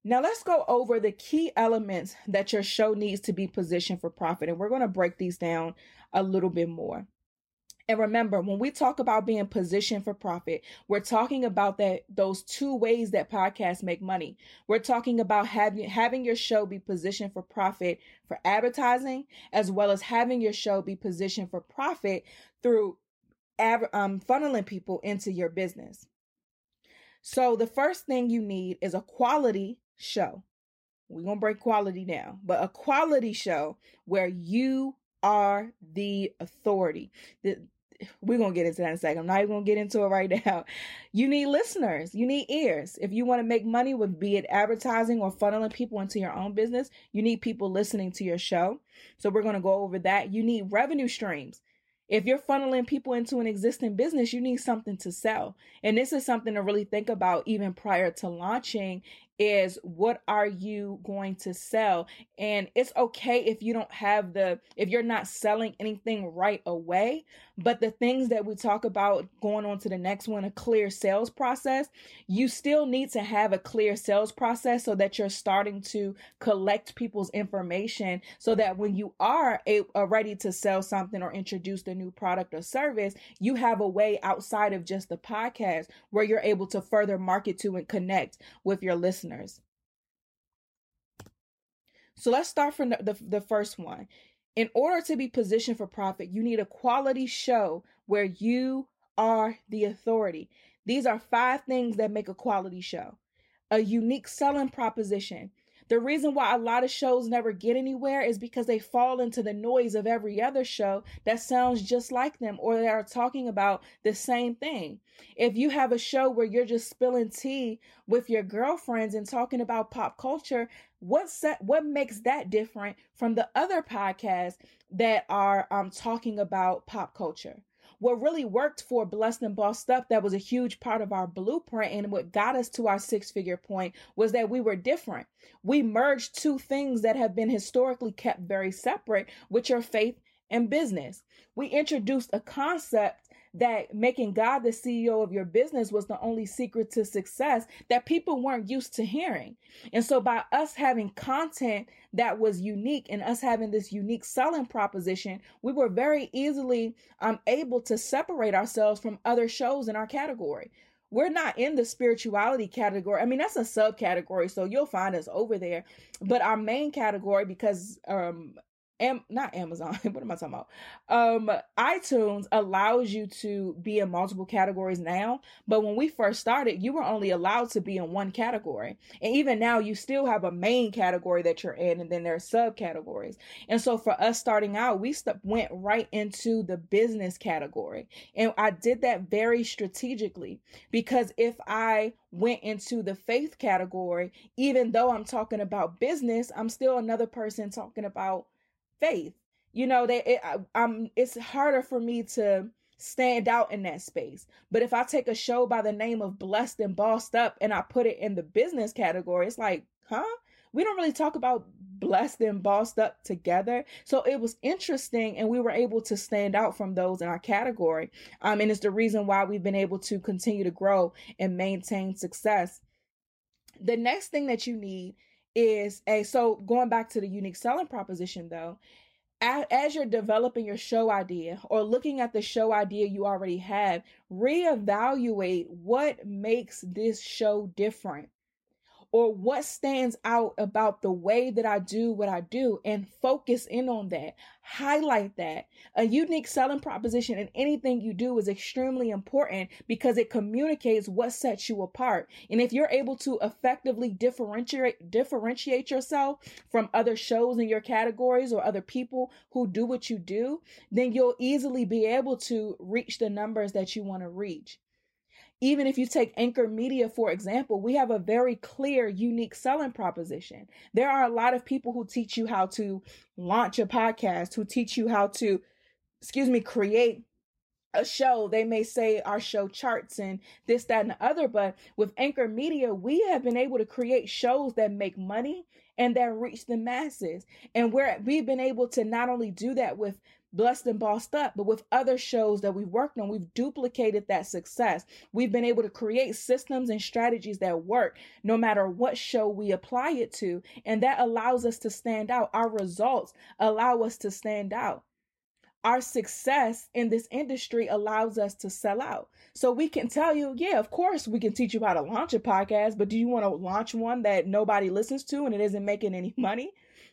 Now let's go over the key elements that your show needs to be positioned for profit. And we're going to break these down a little bit more. And remember, when we talk about being positioned for profit, we're talking about those two ways that podcasts make money. We're talking about having your show be positioned for profit for advertising, as well as having your show be positioned for profit through funneling people into your business. So the first thing you need is a quality show. We're going to break quality down, but a quality show where you are the authority. We're going to get into that in a second. I'm not even going to get into it right now. You need listeners. You need ears. If you want to make money with, be it advertising or funneling people into your own business, you need people listening to your show. So we're going to go over that. You need revenue streams. If you're funneling people into an existing business, you need something to sell. And this is something to really think about even prior to launching, is what are you going to sell? And it's okay if you don't have if you're not selling anything right away, but the things that we talk about going on to the next one, a clear sales process, you still need to have a clear sales process so that you're starting to collect people's information so that when you are ready to sell something or introduce the new product or service, you have a way outside of just the podcast where you're able to further market to and connect with your listeners. So let's start from the first one. In order to be positioned for profit, you need a quality show where you are the authority. These are 5 things that make a quality show. A unique selling proposition. The reason why a lot of shows never get anywhere is because they fall into the noise of every other show that sounds just like them, or they are talking about the same thing. If you have a show where you're just spilling tea with your girlfriends and talking about pop culture, what makes that different from the other podcasts that are talking about pop culture? What really worked for Blessed and Bossed Up, that was a huge part of our blueprint, and what got us to our 6-figure point, was that we were different. We merged 2 things that have been historically kept very separate, which are faith and business. We introduced a concept that making God the CEO of your business was the only secret to success that people weren't used to hearing. And so by us having content that was unique and us having this unique selling proposition, we were very easily able to separate ourselves from other shows in our category. We're not in the spirituality category. I mean, that's a subcategory, so you'll find us over there. But our main category, because not Amazon, what am I talking about? iTunes allows you to be in multiple categories now, but when we first started, you were only allowed to be in one category. And even now, you still have a main category that you're in, and then there are subcategories. And so for us starting out, we went right into the business category. And I did that very strategically, because if I went into the faith category, even though I'm talking about business, I'm still another person talking about faith. You know, it's harder for me to stand out in that space. But if I take a show by the name of Blessed and Bossed Up and I put it in the business category, it's like, we don't really talk about Blessed and Bossed Up together. So it was interesting, and we were able to stand out from those in our category. And it's the reason why we've been able to continue to grow and maintain success. The next thing that you need is so going back to the unique selling proposition though, as you're developing your show idea or looking at the show idea you already have, reevaluate what makes this show different, or what stands out about the way that I do what I do, and focus in on that. Highlight that. A unique selling proposition in anything you do is extremely important because it communicates what sets you apart. And if you're able to effectively differentiate yourself from other shows in your categories or other people who do what you do, then you'll easily be able to reach the numbers that you want to reach. Even if you take Anchor Media, for example, we have a very clear, unique selling proposition. There are a lot of people who teach you how to launch a podcast, who teach you how to, create a show. They may say our show charts and this, that, and the other, but with Anchor Media, we have been able to create shows that make money and that reach the masses. And we've been able to not only do that with Blessed and Bossed Up, but with other shows that we've worked on, we've duplicated that success. We've been able to create systems and strategies that work no matter what show we apply it to. And that allows us to stand out. Our results allow us to stand out. Our success in this industry allows us to sell out. So we can tell you, yeah, of course we can teach you how to launch a podcast, but do you want to launch one that nobody listens to and it isn't making any money?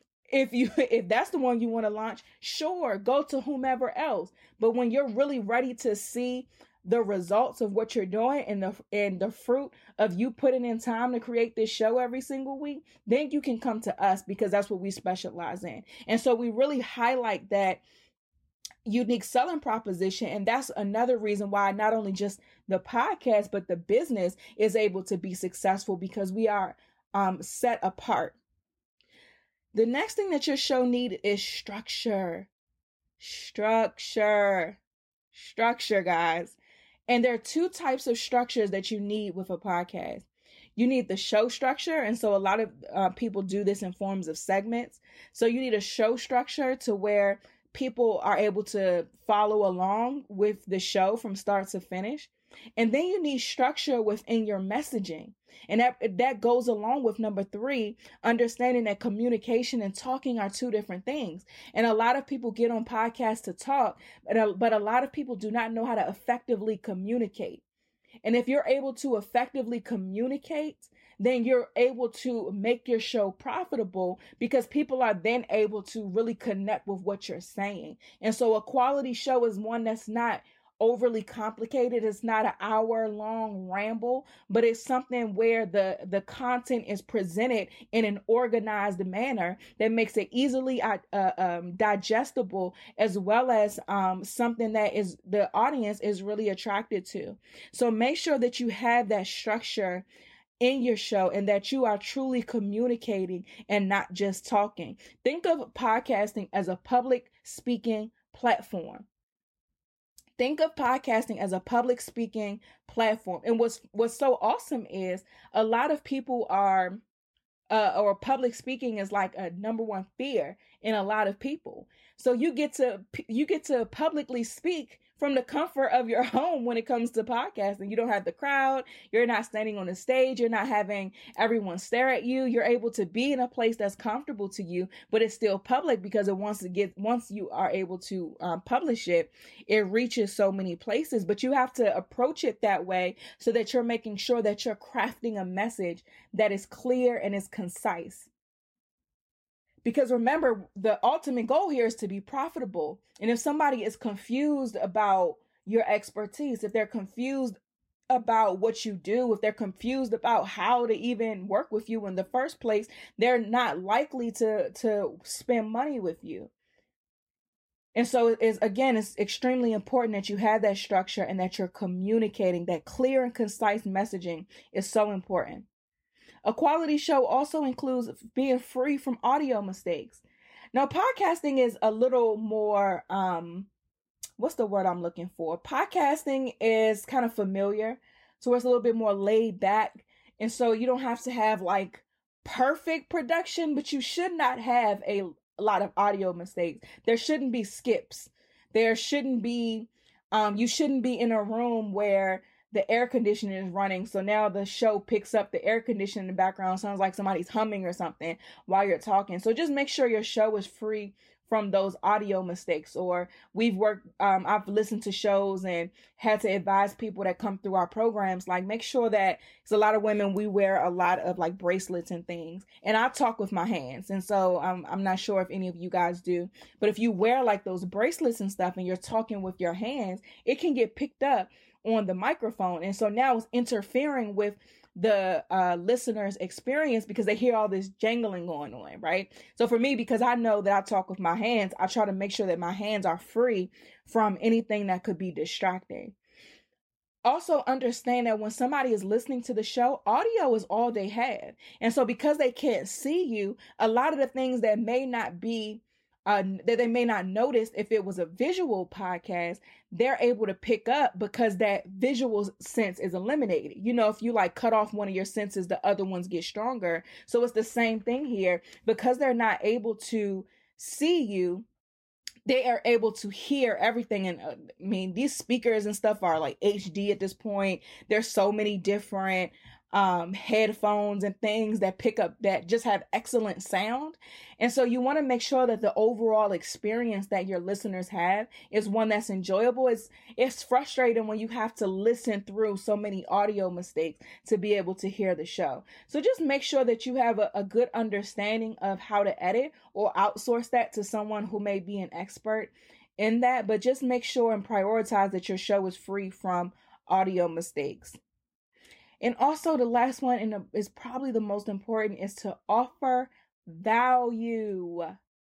If that's the one you want to launch, sure, go to whomever else. But when you're really ready to see the results of what you're doing and the fruit of you putting in time to create this show every single week, then you can come to us, because that's what we specialize in. And so we really highlight that unique selling proposition. And that's another reason why not only just the podcast, but the business is able to be successful, because we are set apart. The next thing that your show needs is structure. Structure, guys. And there are two types of structures that you need with a podcast. You need the show structure. And so a lot of people do this in forms of segments. So you need a show structure to where people are able to follow along with the show from start to finish. And then you need structure within your messaging. And that goes along with number 3, understanding that communication and talking are two different things. And a lot of people get on podcasts to talk, but a lot of people do not know how to effectively communicate. And if you're able to effectively communicate, then you're able to make your show profitable, because people are then able to really connect with what you're saying. And so a quality show is one that's not overly complicated. It's not an hour-long ramble, but it's something where the content is presented in an organized manner that makes it easily digestible, as well as something that is the audience is really attracted to. So make sure that you have that structure in your show and that you are truly communicating and not just talking. Think of podcasting as a public speaking platform. Think of podcasting as a public speaking platform. And what's so awesome is a lot of people are, or public speaking is like a number one fear in a lot of people. So you get to publicly speak from the comfort of your home when it comes to podcasting. You don't have the crowd. You're not standing on the stage. You're not having everyone stare at you. You're able to be in a place that's comfortable to you, but it's still public, because once you are able to publish it, it reaches so many places. But you have to approach it that way so that you're making sure that you're crafting a message that is clear and is concise. Because remember, the ultimate goal here is to be profitable. And if somebody is confused about your expertise, if they're confused about what you do, if they're confused about how to even work with you in the first place, they're not likely to spend money with you. And so it's extremely important that you have that structure and that you're communicating. That clear and concise messaging is so important. A quality show also includes being free from audio mistakes. Now, podcasting is a little more, what's the word I'm looking for? Podcasting is kind of familiar, so it's a little bit more laid back. And so you don't have to have like perfect production, but you should not have a lot of audio mistakes. There shouldn't be skips. There shouldn't be, you shouldn't be in a room where the air conditioning is running. So now the show picks up the air conditioning in the background. Sounds like somebody's humming or something while you're talking. So just make sure your show is free from those audio mistakes. Or I've listened to shows and had to advise people that come through our programs, like make sure that, because a lot of women, we wear a lot of like bracelets and things, and I talk with my hands. And so I'm not sure if any of you guys do, but if you wear like those bracelets and stuff and you're talking with your hands, it can get picked up on the microphone. And so now it's interfering with the listener's experience, because they hear all this jangling going on, right? So for me, because I know that I talk with my hands, I try to make sure that my hands are free from anything that could be distracting. Also understand that when somebody is listening to the show, audio is all they have. And so because they can't see you, a lot of the things that may not be that they may not notice if it was a visual podcast, they're able to pick up because that visual sense is eliminated. You know, if you like cut off one of your senses, the other ones get stronger. So it's the same thing here. Because they're not able to see you, they are able to hear everything. And I mean, these speakers and stuff are like HD at this point. There's so many different headphones and things that pick up, that just have excellent sound. And so you want to make sure that the overall experience that your listeners have is one that's enjoyable. It's frustrating when you have to listen through so many audio mistakes to be able to hear the show. So just make sure that you have a good understanding of how to edit, or outsource that to someone who may be an expert in that. But just make sure and prioritize that your show is free from audio mistakes. And also the last one, and is probably the most important, is to offer value.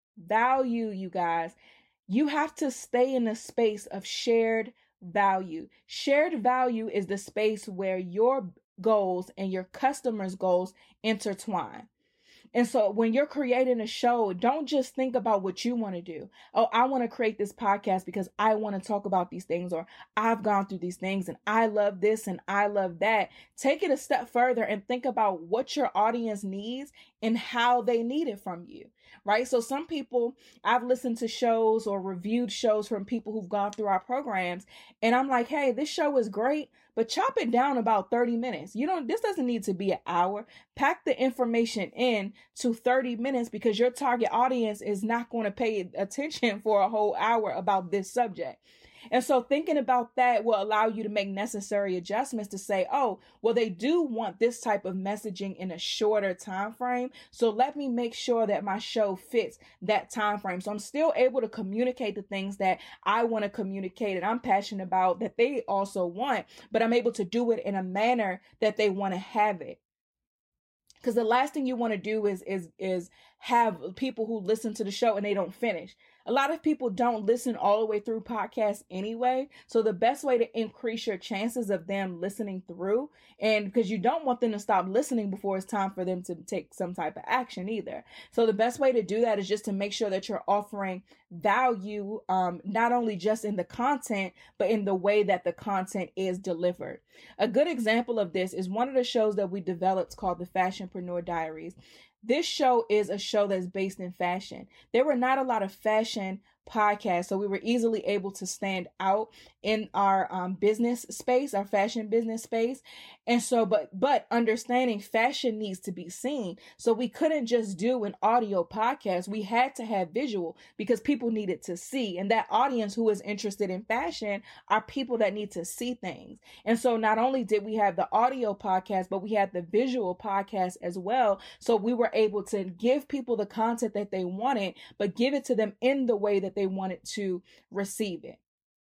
Value, you guys. You have to stay in a space of shared value. Shared value is the space where your goals and your customers' goals intertwine. And so when you're creating a show, don't just think about what you want to do. Oh, I want to create this podcast because I want to talk about these things, or I've gone through these things and I love this and I love that. Take it a step further and think about what your audience needs and how they need it from you, right? So some people, I've listened to shows or reviewed shows from people who've gone through our programs, and I'm like, hey, this show is great, but chop it down about 30 minutes. This doesn't need to be an hour. Pack the information in to 30 minutes, because your target audience is not going to pay attention for a whole hour about this subject. And so thinking about that will allow you to make necessary adjustments to say, oh, well, they do want this type of messaging in a shorter time frame. So let me make sure that my show fits that time frame. So I'm still able to communicate the things that I want to communicate and I'm passionate about, that they also want, but I'm able to do it in a manner that they want to have it. Because the last thing you want to do is have people who listen to the show and they don't finish. A lot of people don't listen all the way through podcasts anyway. So the best way to increase your chances of them listening through, and because you don't want them to stop listening before it's time for them to take some type of action either. So the best way to do that is just to make sure that you're offering value, not only just in the content, but in the way that the content is delivered. A good example of this is one of the shows that we developed called the Fashionpreneur Diaries. This show is a show that's based in fashion. There were not a lot of fashion podcasts, so we were easily able to stand out in our business space, our fashion business space. And so, but understanding fashion needs to be seen. So we couldn't just do an audio podcast. We had to have visual because people needed to see. And that audience who is interested in fashion are people that need to see things. And so not only did we have the audio podcast, but we had the visual podcast as well. So we were able to give people the content that they wanted, but give it to them in the way that they wanted to receive it.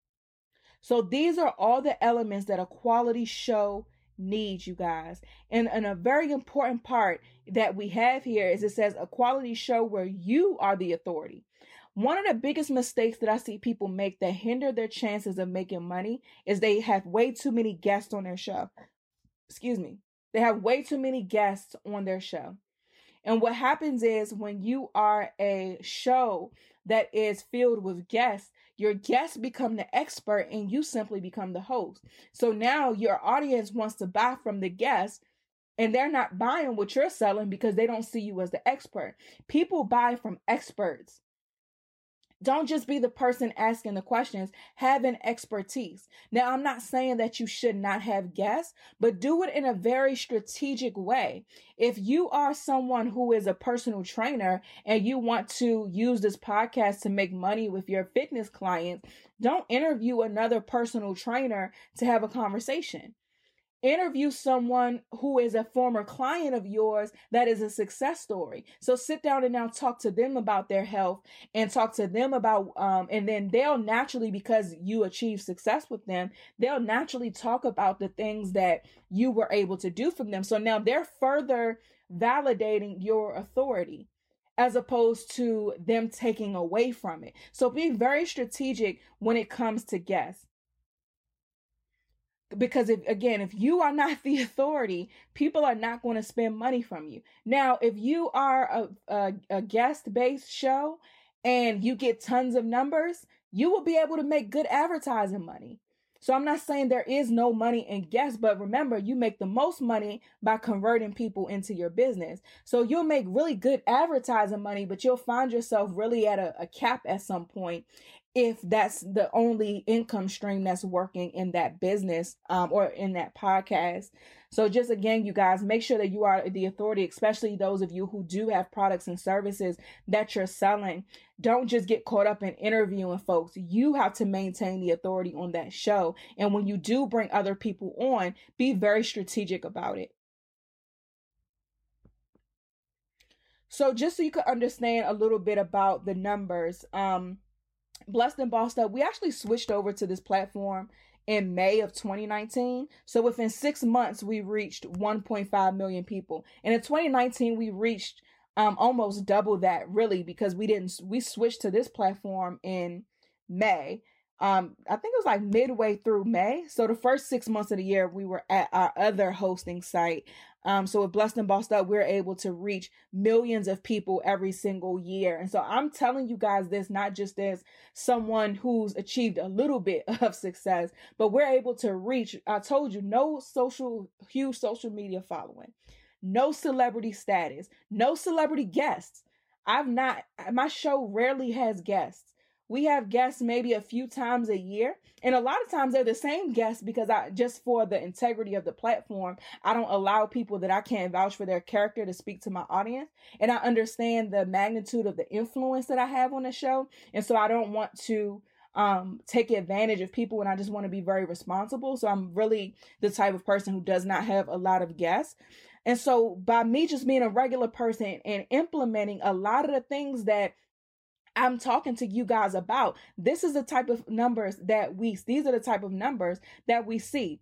So these are all the elements that a quality show needs, you guys. And a very important part that we have here is it says a quality show where you are the authority. One of the biggest mistakes that I see people make that hinder their chances of making money is they have way too many guests on their show. Excuse me. They have way too many guests on their show. And what happens is when you are a show that is filled with guests, your guests become the expert and you simply become the host. So now your audience wants to buy from the guests, and they're not buying what you're selling because they don't see you as the expert. People buy from experts. Don't just be the person asking the questions, have an expertise. Now, I'm not saying that you should not have guests, but do it in a very strategic way. If you are someone who is a personal trainer and you want to use this podcast to make money with your fitness clients, don't interview another personal trainer to have a conversation. Interview someone who is a former client of yours that is a success story. So sit down and now talk to them about their health and talk to them about, and then they'll naturally, because you achieve success with them, they'll naturally talk about the things that you were able to do for them. So now they're further validating your authority as opposed to them taking away from it. So be very strategic when it comes to guests. Because if you are not the authority, people are not going to spend money from you. Now, if you are a guest-based show and you get tons of numbers, you will be able to make good advertising money. So I'm not saying there is no money in guests, but remember, you make the most money by converting people into your business. So you'll make really good advertising money, but you'll find yourself really at a cap at some point if that's the only income stream that's working in that business or in that podcast. So just again, you guys, make sure that you are the authority, especially those of you who do have products and services that you're selling. Don't just get caught up in interviewing folks. You have to maintain the authority on that show. And when you do bring other people on, be very strategic about it. So just so you can understand a little bit about the numbers, Blessed and Bossed Up, we actually switched over to this platform in May of 2019. So within 6 months, we reached 1.5 million people. And in 2019, we reached almost double that, really, because we switched to this platform in May. I think it was like midway through May. So the first 6 months of the year, we were at our other hosting site. So with Blessed and Bossed Up, we're able to reach millions of people every single year. And so I'm telling you guys this, not just as someone who's achieved a little bit of success, but we're able to reach, I told you, huge social media following, no celebrity status, no celebrity guests. My show rarely has guests. We have guests maybe a few times a year. And a lot of times they're the same guests because just for the integrity of the platform, I don't allow people that I can't vouch for their character to speak to my audience. And I understand the magnitude of the influence that I have on the show. And so I don't want to take advantage of people, and I just want to be very responsible. So I'm really the type of person who does not have a lot of guests. And so by me just being a regular person and implementing a lot of the things that I'm talking to you guys about, these are the type of numbers that we see.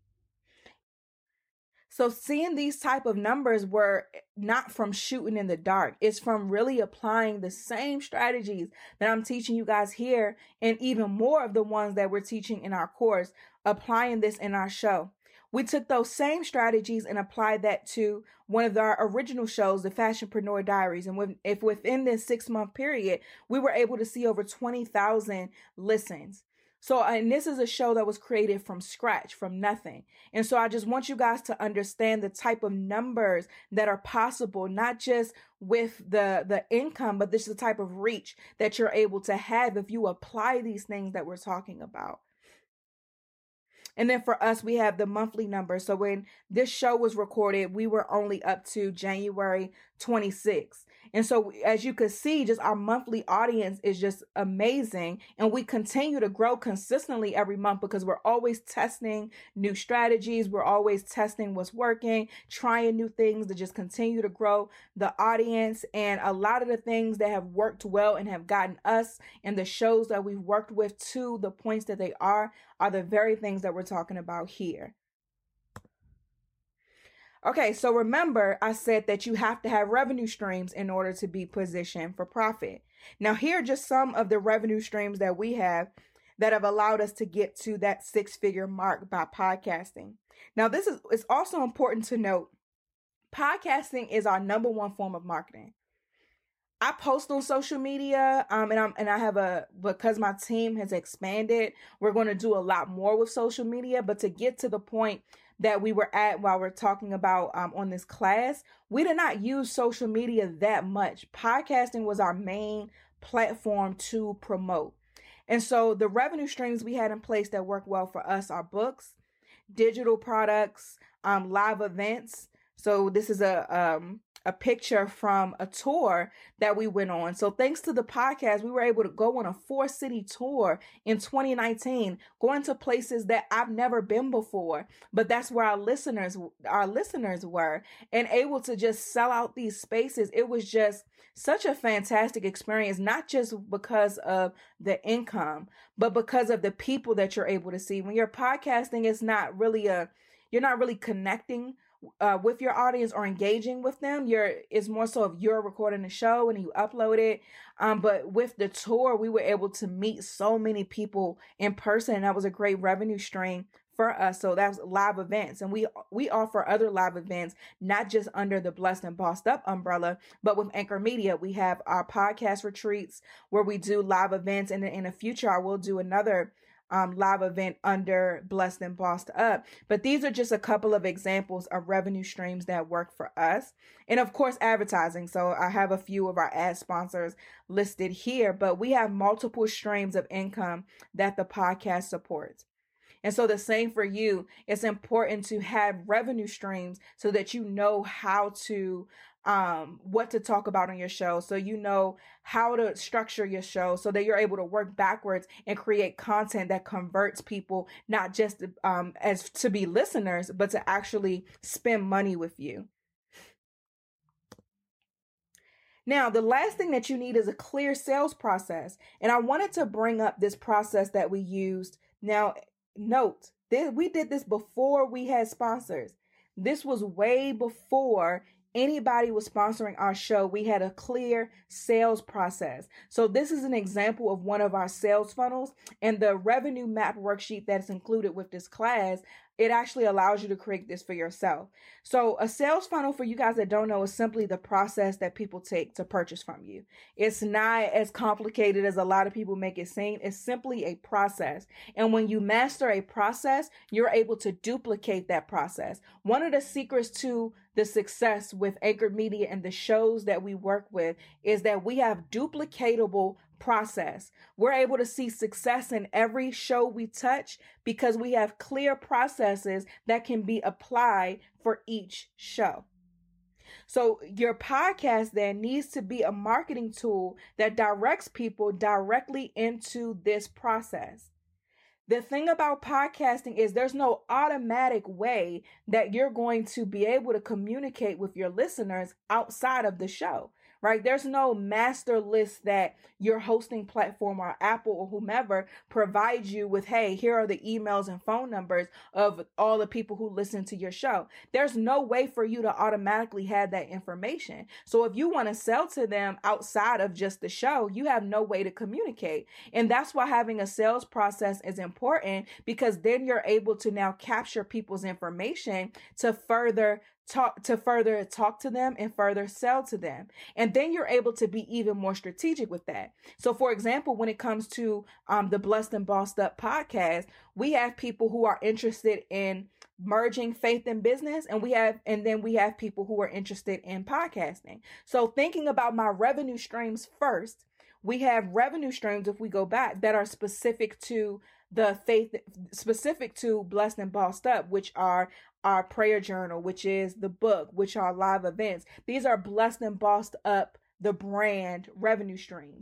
So seeing these type of numbers were not from shooting in the dark. It's from really applying the same strategies that I'm teaching you guys here, and even more of the ones that we're teaching in our course, applying this in our show. We took those same strategies and applied that to one of our original shows, the Fashionpreneur Diaries. And if within this 6-month period, we were able to see over 20,000 listens. So, and this is a show that was created from scratch, from nothing. And so I just want you guys to understand the type of numbers that are possible, not just with the income, but this is the type of reach that you're able to have if you apply these things that we're talking about. And then for us, we have the monthly numbers. So when this show was recorded, we were only up to January 26th. And so as you can see, just our monthly audience is just amazing. And we continue to grow consistently every month because we're always testing new strategies. We're always testing what's working, trying new things to just continue to grow the audience. And a lot of the things that have worked well and have gotten us and the shows that we've worked with to the points that they are the very things that we're talking about here. Okay, so remember, I said that you have to have revenue streams in order to be positioned for profit. Now, here are just some of the revenue streams that we have that have allowed us to get to that 6-figure mark by podcasting. Now, it's also important to note, podcasting is our number one form of marketing. I post on social media, because my team has expanded, we're going to do a lot more with social media. But to get to the point that we were at while we're talking about on this class, we did not use social media that much. Podcasting was our main platform to promote. And so the revenue streams we had in place that work well for us are books, digital products, live events. So this is a picture from a tour that we went on. So thanks to the podcast, we were able to go on a 4-city tour in 2019, going to places that I've never been before, but that's where our listeners were, and able to just sell out these spaces. It was just such a fantastic experience, not just because of the income, but because of the people that you're able to see. When you're podcasting, you're not really connecting with your audience or engaging with them. It's more so if you're recording a show and you upload it. But with the tour, we were able to meet so many people in person, and that was a great revenue stream for us. So that's live events. And we offer other live events, not just under the Blessed and Bossed Up umbrella, but with Anchor Media. We have our podcast retreats where we do live events. And in the future, I will do another live event under Blessed and Bossed Up. But these are just a couple of examples of revenue streams that work for us. And of course, advertising. So I have a few of our ad sponsors listed here, but we have multiple streams of income that the podcast supports. And so the same for you. It's important to have revenue streams so that you know how to what to talk about on your show. So you know how to structure your show so that you're able to work backwards and create content that converts people, not just as to be listeners, but to actually spend money with you. Now, the last thing that you need is a clear sales process. And I wanted to bring up this process that we used. Now, note, we did this before we had sponsors. This was way before anybody was sponsoring our show. We had a clear sales process. So this is an example of one of our sales funnels, and the revenue map worksheet that's included with this class, it actually allows you to create this for yourself. So a sales funnel, for you guys that don't know, is simply the process that people take to purchase from you. It's not as complicated as a lot of people make it seem. It's simply a process. And when you master a process, you're able to duplicate that process. One of the secrets to the success with Anchor Media and the shows that we work with is that we have duplicatable process. We're able to see success in every show we touch because we have clear processes that can be applied for each show. So your podcast then needs to be a marketing tool that directs people directly into this process. The thing about podcasting is there's no automatic way that you're going to be able to communicate with your listeners outside of the show, right? There's no master list that your hosting platform or Apple or whomever provides you with, hey, here are the emails and phone numbers of all the people who listen to your show. There's no way for you to automatically have that information. So if you want to sell to them outside of just the show, you have no way to communicate. And that's why having a sales process is important, because then you're able to now capture people's information to further talk to them and further sell to them. And then you're able to be even more strategic with that. So for example, when it comes to the Blessed and Bossed Up podcast, we have people who are interested in merging faith and business, and then we have people who are interested in podcasting. So thinking about my revenue streams first, we have revenue streams, if we go back, that are specific to the faith, specific to Blessed and Bossed Up, which are our prayer journal, which is the book, which are live events. These are Blessed and Bossed Up, the brand revenue streams.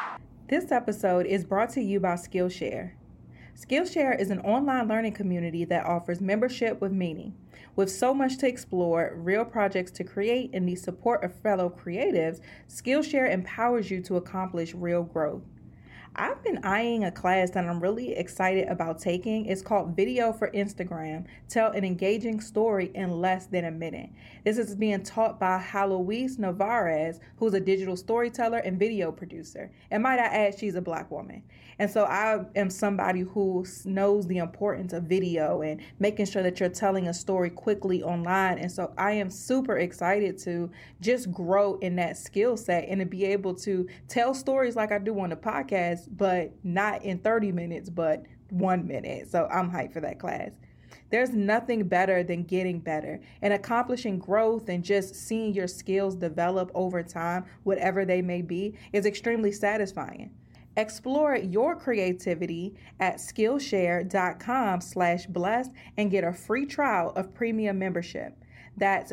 This episode is brought to you by Skillshare. Skillshare is an online learning community that offers membership with meaning. With so much to explore, real projects to create, and the support of fellow creatives, Skillshare empowers you to accomplish real growth. I've been eyeing a class that I'm really excited about taking. It's called Video for Instagram. Tell an engaging story in less than a minute. This is being taught by Heloise Navarez, who's a digital storyteller and video producer. And might I add, she's a Black woman. And so I am somebody who knows the importance of video and making sure that you're telling a story quickly online. And so I am super excited to just grow in that skill set and to be able to tell stories like I do on the podcast, but not in 30 minutes, but 1 minute. So I'm hyped for that class. There's nothing better than getting better and accomplishing growth, and just seeing your skills develop over time, whatever they may be, is extremely satisfying. Explore your creativity at Skillshare.com/blessed and get a free trial of premium membership. That's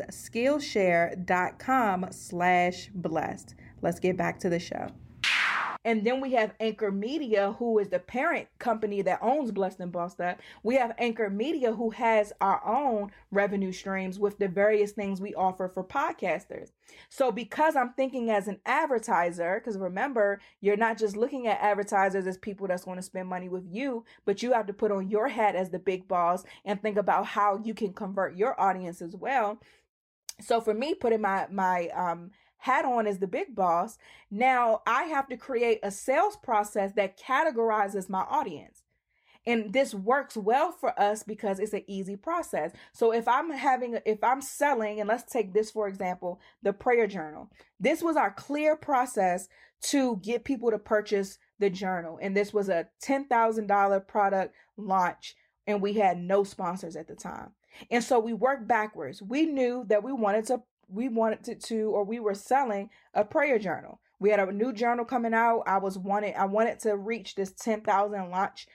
Skillshare.com/blessed. Let's get back to the show. And then we have Anchor Media, who is the parent company that owns Blessed and Bossed Up. We have Anchor Media, who has our own revenue streams with the various things we offer for podcasters. So because I'm thinking as an advertiser, because remember, you're not just looking at advertisers as people that's going to spend money with you, but you have to put on your hat as the big boss and think about how you can convert your audience as well. So for me, putting my hat on as the big boss, now I have to create a sales process that categorizes my audience. And this works well for us because it's an easy process. So if I'm selling, and let's take this, for example, the prayer journal. This was our clear process to get people to purchase the journal. And this was a $10,000 product launch, and we had no sponsors at the time. And so we worked backwards. We knew that we were selling a prayer journal. We had a new journal coming out. I wanted to reach this $10,000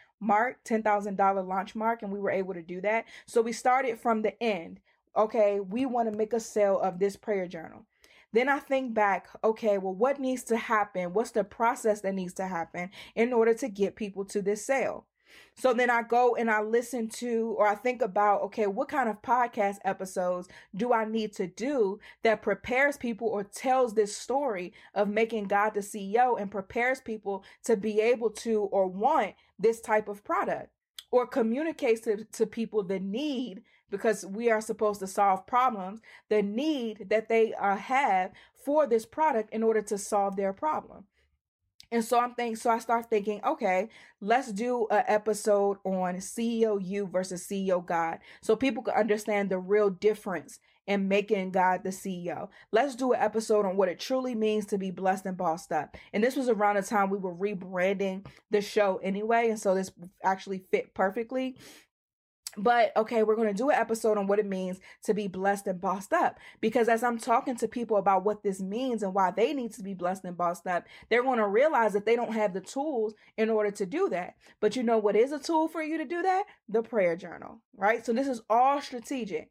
launch mark, and we were able to do that. So we started from the end. Okay, we want to make a sale of this prayer journal. Then I think back, okay, well, what needs to happen? What's the process that needs to happen in order to get people to this sale? So then I go and I listen to, or I think about, okay, what kind of podcast episodes do I need to do that prepares people or tells this story of making God the CEO and prepares people to be able to or want this type of product, or communicates to people the need, because we are supposed to solve problems, the need that they have for this product in order to solve their problem. And so I start thinking, okay, let's do an episode on CEO you versus CEO God, so people can understand the real difference in making God the CEO. Let's do an episode on what it truly means to be blessed and bossed up. And this was around the time we were rebranding the show anyway, and so this actually fit perfectly. But okay, we're going to do an episode on what it means to be blessed and bossed up, because as I'm talking to people about what this means and why they need to be blessed and bossed up, they're going to realize that they don't have the tools in order to do that. But you know what is a tool for you to do that? The prayer journal, right? So this is all strategic.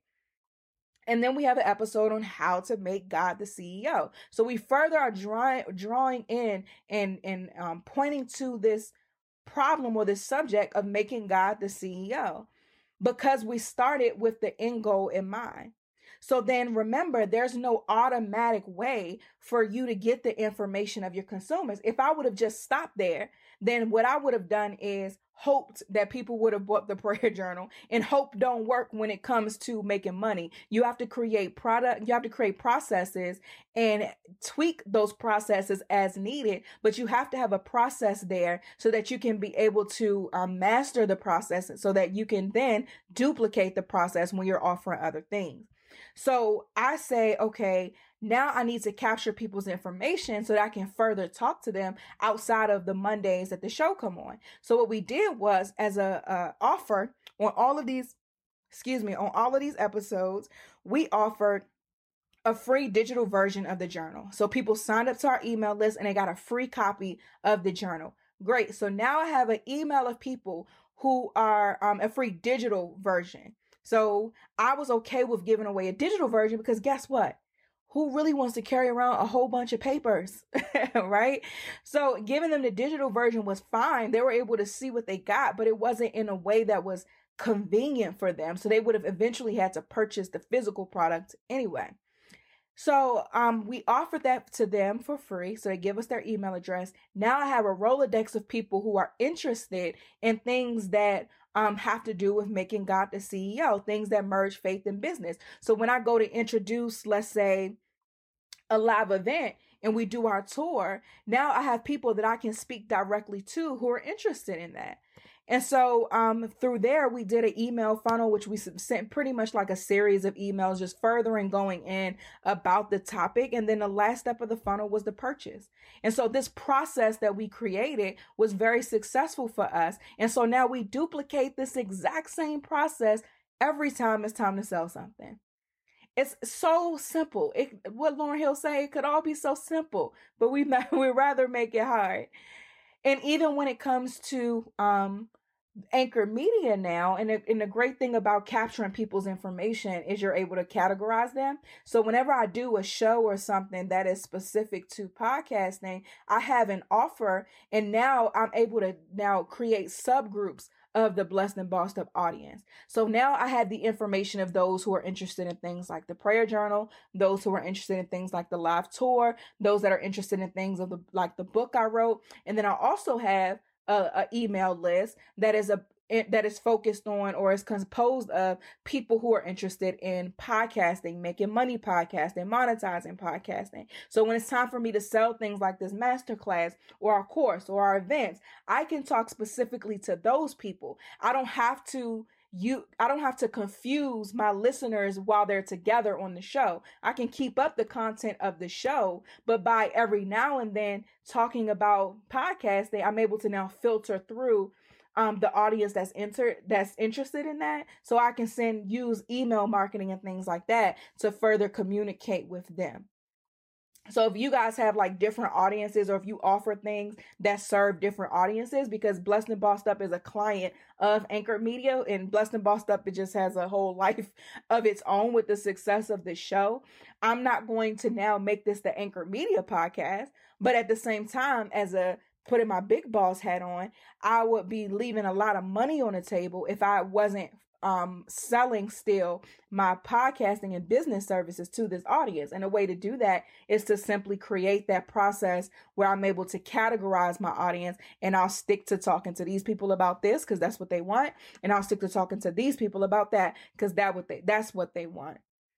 And then we have an episode on how to make God the CEO. So we further are drawing in and pointing to this problem or this subject of making God the CEO, because we started with the end goal in mind. So then remember, there's no automatic way for you to get the information of your consumers. If I would have just stopped there, then what I would have done is hoped that people would have bought the prayer journal, and hope don't work when it comes to making money. You have to create processes and tweak those processes as needed, but you have to have a process there so that you can be able to master the process, so that you can then duplicate the process when you're offering other things. So I say, okay, now I need to capture people's information so that I can further talk to them outside of the Mondays that the show come on. So what we did was, as a offer on all of these episodes, we offered a free digital version of the journal. So people signed up to our email list and they got a free copy of the journal. Great. So now I have an email of people who are a free digital version. So I was okay with giving away a digital version, because guess what? Who really wants to carry around a whole bunch of papers, right? So giving them the digital version was fine. They were able to see what they got, but it wasn't in a way that was convenient for them. So they would have eventually had to purchase the physical product anyway. So we offered that to them for free. So they give us their email address. Now I have a Rolodex of people who are interested in things that have to do with making God the CEO, things that merge faith and business. So when I go to introduce, let's say, a live event and we do our tour, now I have people that I can speak directly to who are interested in that. And so through there, we did an email funnel, which we sent pretty much like a series of emails, just furthering going in about the topic. And then the last step of the funnel was the purchase. And so this process that we created was very successful for us. And so now we duplicate this exact same process every time it's time to sell something. It's so simple. What Lauryn Hill say, it could all be so simple, but we'd rather make it hard. And even when it comes to Anchor Media now, and the great thing about capturing people's information is you're able to categorize them. So whenever I do a show or something that is specific to podcasting, I have an offer, and now I'm able to now create subgroups of the Blessed and Bossed Up audience. So now I have the information of those who are interested in things like the prayer journal, those who are interested in things like the live tour, those that are interested in things of like the book I wrote. And then I also have a email list that is focused on, or is composed of, people who are interested in podcasting, making money podcasting, monetizing podcasting. So when it's time for me to sell things like this masterclass or our course or our events, I can talk specifically to those people. I don't have to I don't have to confuse my listeners while they're together on the show. I can keep up the content of the show, but by every now and then talking about podcasting, I'm able to now filter through the audience that's interested in that, so I can use email marketing and things like that to further communicate with them. So if you guys have like different audiences, or if you offer things that serve different audiences, because Blessed and Bossed Up is a client of Anchor Media, and Blessed and Bossed Up, it just has a whole life of its own with the success of the show. I'm not going to now make this the Anchor Media podcast, but at the same time, as putting my big boss hat on, I would be leaving a lot of money on the table if I wasn't selling still my podcasting and business services to this audience. And a way to do that is to simply create that process where I'm able to categorize my audience, and I'll stick to talking to these people about this because that's what they want, and I'll stick to talking to these people about that because that's what they want.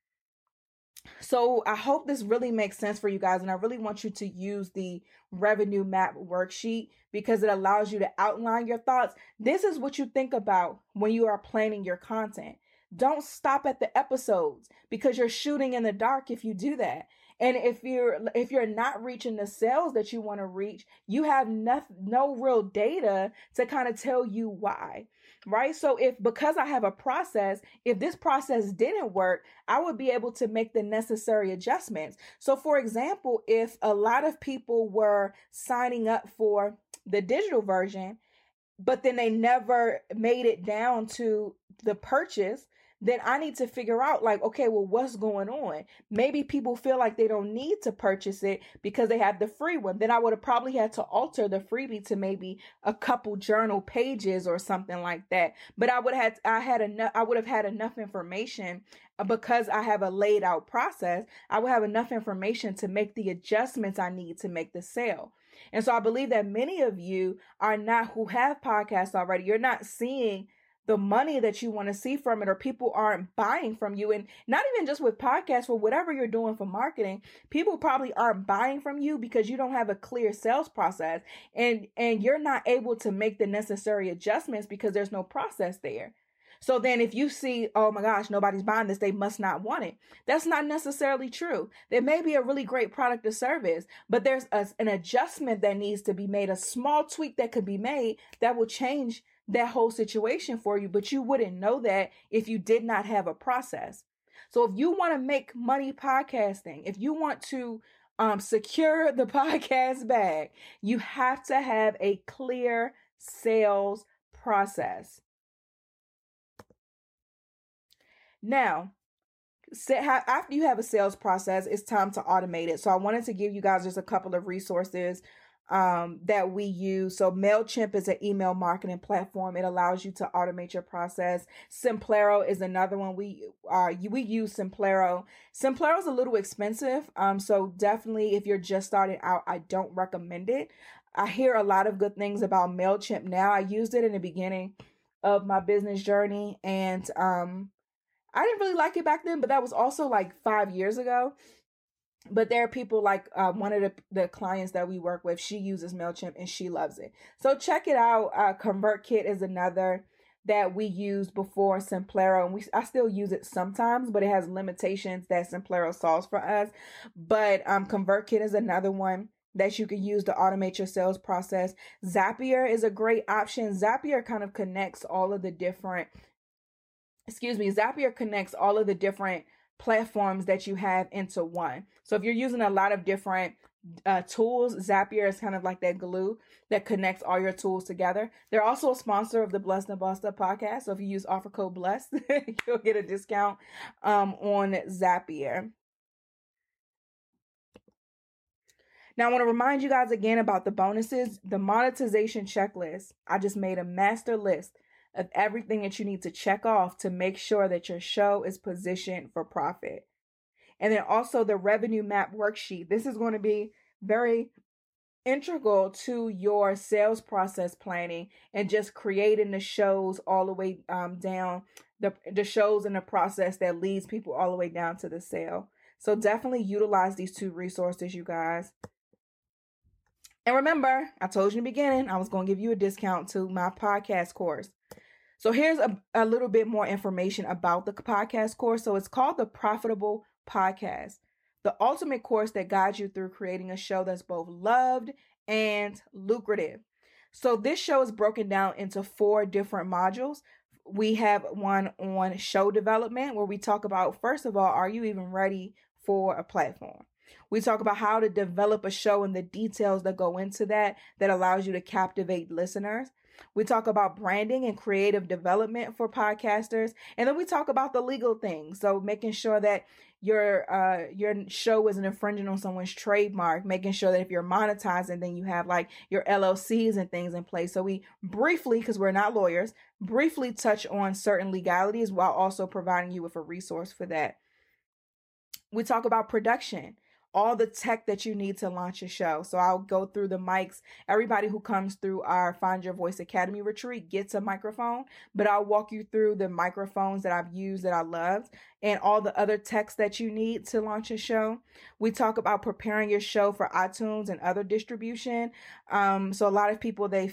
So I hope this really makes sense for you guys, and I really want you to use the revenue map worksheet because it allows you to outline your thoughts. This is what you think about when you are planning your content. Don't stop at the episodes, because you're shooting in the dark if you do that. And if you're not reaching the sales that you want to reach, you have no real data to kind of tell you why, right? So because I have a process, if this process didn't work, I would be able to make the necessary adjustments. So for example, if a lot of people were signing up for the digital version, but then they never made it down to the purchase, then I need to figure out like, okay, well, what's going on? Maybe people feel like they don't need to purchase it because they have the free one. Then I would have probably had to alter the freebie to maybe a couple journal pages or something like that. But I would have had enough information, because I have a laid out process. I would have enough information to make the adjustments I need to make the sale. And so I believe that many of you who have podcasts already, you're not seeing the money that you want to see from it, or people aren't buying from you. And not even just with podcasts, for whatever you're doing for marketing, people probably aren't buying from you because you don't have a clear sales process, and you're not able to make the necessary adjustments because there's no process there. So then if you see, oh my gosh, nobody's buying this, they must not want it. That's not necessarily true. There may be a really great product or service, but there's an adjustment that needs to be made, a small tweak that could be made that will change that whole situation for you. But you wouldn't know that if you did not have a process. So if you want to make money podcasting, if you want to secure the podcast bag, you have to have a clear sales process. Now, after you have a sales process, it's time to automate it. So I wanted to give you guys just a couple of resources that we use. So MailChimp is an email marketing platform. It allows you to automate your process. Simplero is another one. We use Simplero. Simplero is a little expensive. So definitely if you're just starting out, I don't recommend it. I hear a lot of good things about MailChimp now. I used it in the beginning of my business journey, and I didn't really like it back then, but that was also like 5 years ago. But there are people like one of the clients that we work with, she uses MailChimp and she loves it. So check it out. ConvertKit is another that we used before Simplero, and I still use it sometimes, but it has limitations that Simplero solves for us. But ConvertKit is another one that you can use to automate your sales process. Zapier is a great option. Zapier kind of connects all of the different platforms that you have into one. So if you're using a lot of different tools, Zapier is kind of like that glue that connects all your tools together. They're also a sponsor of the Blessed and Bossed Up podcast. So if you use offer code BLESSED, you'll get a discount on Zapier. Now, I want to remind you guys again about the bonuses, the monetization checklist. I just made a master list of everything that you need to check off to make sure that your show is positioned for profit. And then also the revenue map worksheet. This is going to be very integral to your sales process planning and just creating the shows all the way down, the shows and the process that leads people all the way down to the sale. So definitely utilize these two resources, you guys. And remember, I told you in the beginning, I was going to give you a discount to my podcast course. So here's a little bit more information about the podcast course. So it's called the Profitable Podcast, the ultimate course that guides you through creating a show that's both loved and lucrative. So this show is broken down into 4 different modules. We have one on show development, where we talk about, first of all, are you even ready for a platform? We talk about how to develop a show and the details that go into that allows you to captivate listeners. We talk about branding and creative development for podcasters. And then we talk about the legal things. So making sure that your show isn't infringing on someone's trademark, making sure that if you're monetizing, then you have like your LLCs and things in place. So we briefly, because we're not lawyers, briefly touch on certain legalities while also providing you with a resource for that. We talk about production, all the tech that you need to launch a show. So I'll go through the mics. Everybody who comes through our Find Your Voice Academy retreat gets a microphone, but I'll walk you through the microphones that I've used that I loved and all the other techs that you need to launch a show. We talk about preparing your show for iTunes and other distribution. So a lot of people, they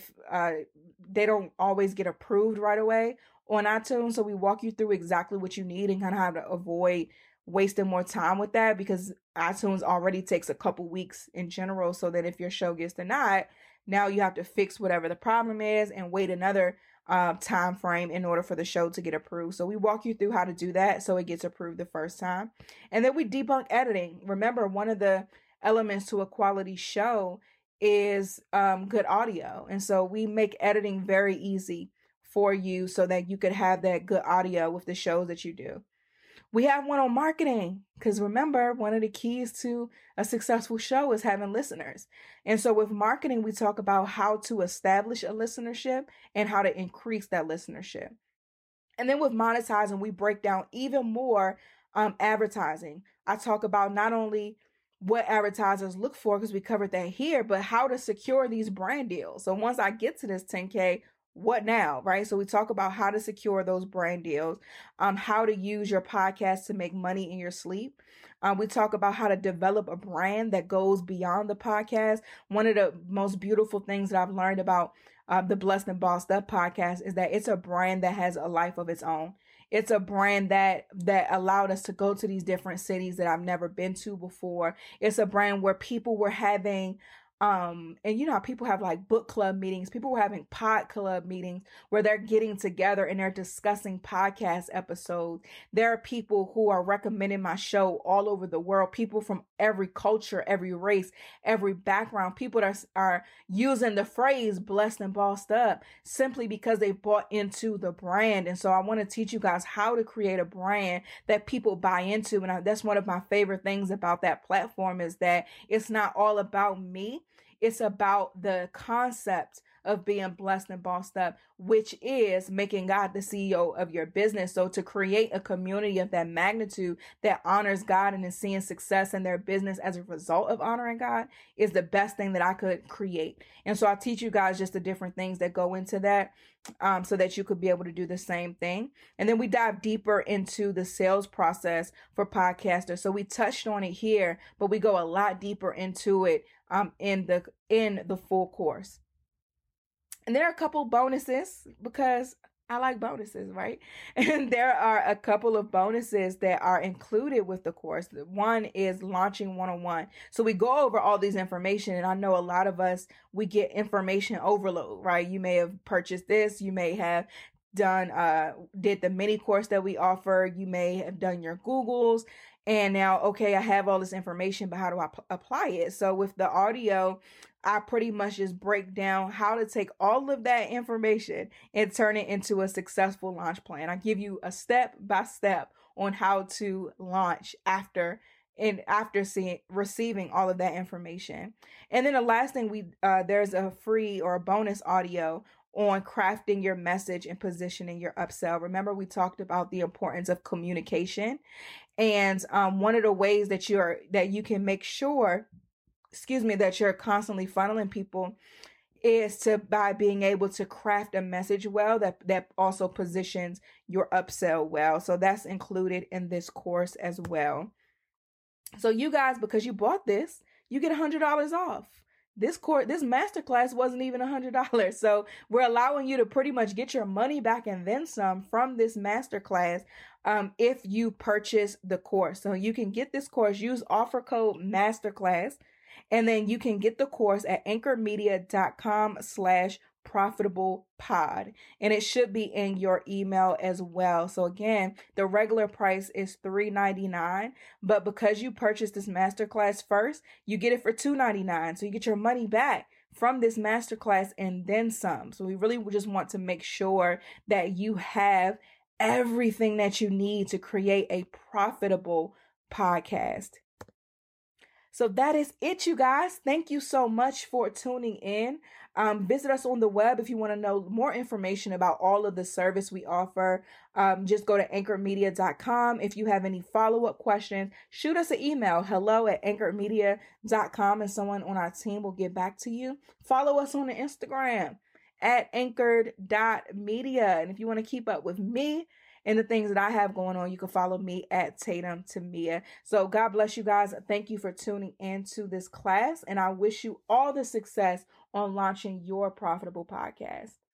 don't always get approved right away on iTunes. So we walk you through exactly what you need and kind of how to avoid wasting more time with that, because iTunes already takes a couple weeks in general. So that if your show gets denied, now you have to fix whatever the problem is and wait another time frame in order for the show to get approved. So we walk you through how to do that so it gets approved the first time. And then we debunk editing. Remember, one of the elements to a quality show is good audio. And so we make editing very easy for you so that you could have that good audio with the shows that you do. We have one on marketing, because remember, one of the keys to a successful show is having listeners. And so with marketing, we talk about how to establish a listenership and how to increase that listenership. And then with monetizing, we break down even more advertising. I talk about not only what advertisers look for, because we covered that here, but how to secure these brand deals. So once I get to this 10K, what now, right? So we talk about how to secure those brand deals, how to use your podcast to make money in your sleep. We talk about how to develop a brand that goes beyond the podcast. One of the most beautiful things that I've learned about the Blessed and Bossed Up podcast is that it's a brand that has a life of its own. It's a brand that allowed us to go to these different cities that I've never been to before. It's a brand where people were having and you know how people have like book club meetings, people were having pod club meetings where they're getting together and they're discussing podcast episodes. There are people who are recommending my show all over the world, people from every culture, every race, every background, people that are using the phrase blessed and bossed up simply because they bought into the brand. And so I want to teach you guys how to create a brand that people buy into. And that's one of my favorite things about that platform, is that it's not all about me. It's about the concept of being blessed and bossed up, which is making God the CEO of your business. So to create a community of that magnitude that honors God and is seeing success in their business as a result of honoring God is the best thing that I could create. And so I teach you guys just the different things that go into that, so that you could be able to do the same thing. And then we dive deeper into the sales process for podcasters. So we touched on it here, but we go a lot deeper into it in the full course. And there are a couple bonuses, because I like bonuses, right? And there are a couple of bonuses that are included with the course. One is Launching 101. So we go over all these information, and I know a lot of us, we get information overload, right? You may have purchased this, you may have did the mini course that we offer, you may have done your Googles, and now, okay, I have all this information, but how do I apply it? So with the audio, I pretty much just break down how to take all of that information and turn it into a successful launch plan. I give you a step by step on how to launch after receiving all of that information. And then the last thing, there's a free or a bonus audio on crafting your message and positioning your upsell. Remember, we talked about the importance of communication, and one of the ways that you can make sure, that you're constantly funneling people is by being able to craft a message well that also positions your upsell well. So that's included in this course as well. So you guys, because you bought this, you get $100 off. this masterclass wasn't even $100. So we're allowing you to pretty much get your money back and then some from this masterclass if you purchase the course. So you can get this course, use offer code masterclass, and then you can get the course at anchormedia.com/profitablepod. And it should be in your email as well. So again, the regular price is $3.99, but because you purchased this masterclass first, you get it for $2.99. So you get your money back from this masterclass and then some. So we really just want to make sure that you have everything that you need to create a profitable podcast. So that is it, you guys. Thank you so much for tuning in. Visit us on the web if you want to know more information about all of the service we offer. Just go to anchormedia.com. If you have any follow-up questions, shoot us an email, hello@anchormedia.com, and someone on our team will get back to you. Follow us on the Instagram at anchored.media. And if you want to keep up with me and the things that I have going on, you can follow me at Tatum Tamia. So God bless you guys. Thank you for tuning into this class, and I wish you all the success on launching your profitable podcast.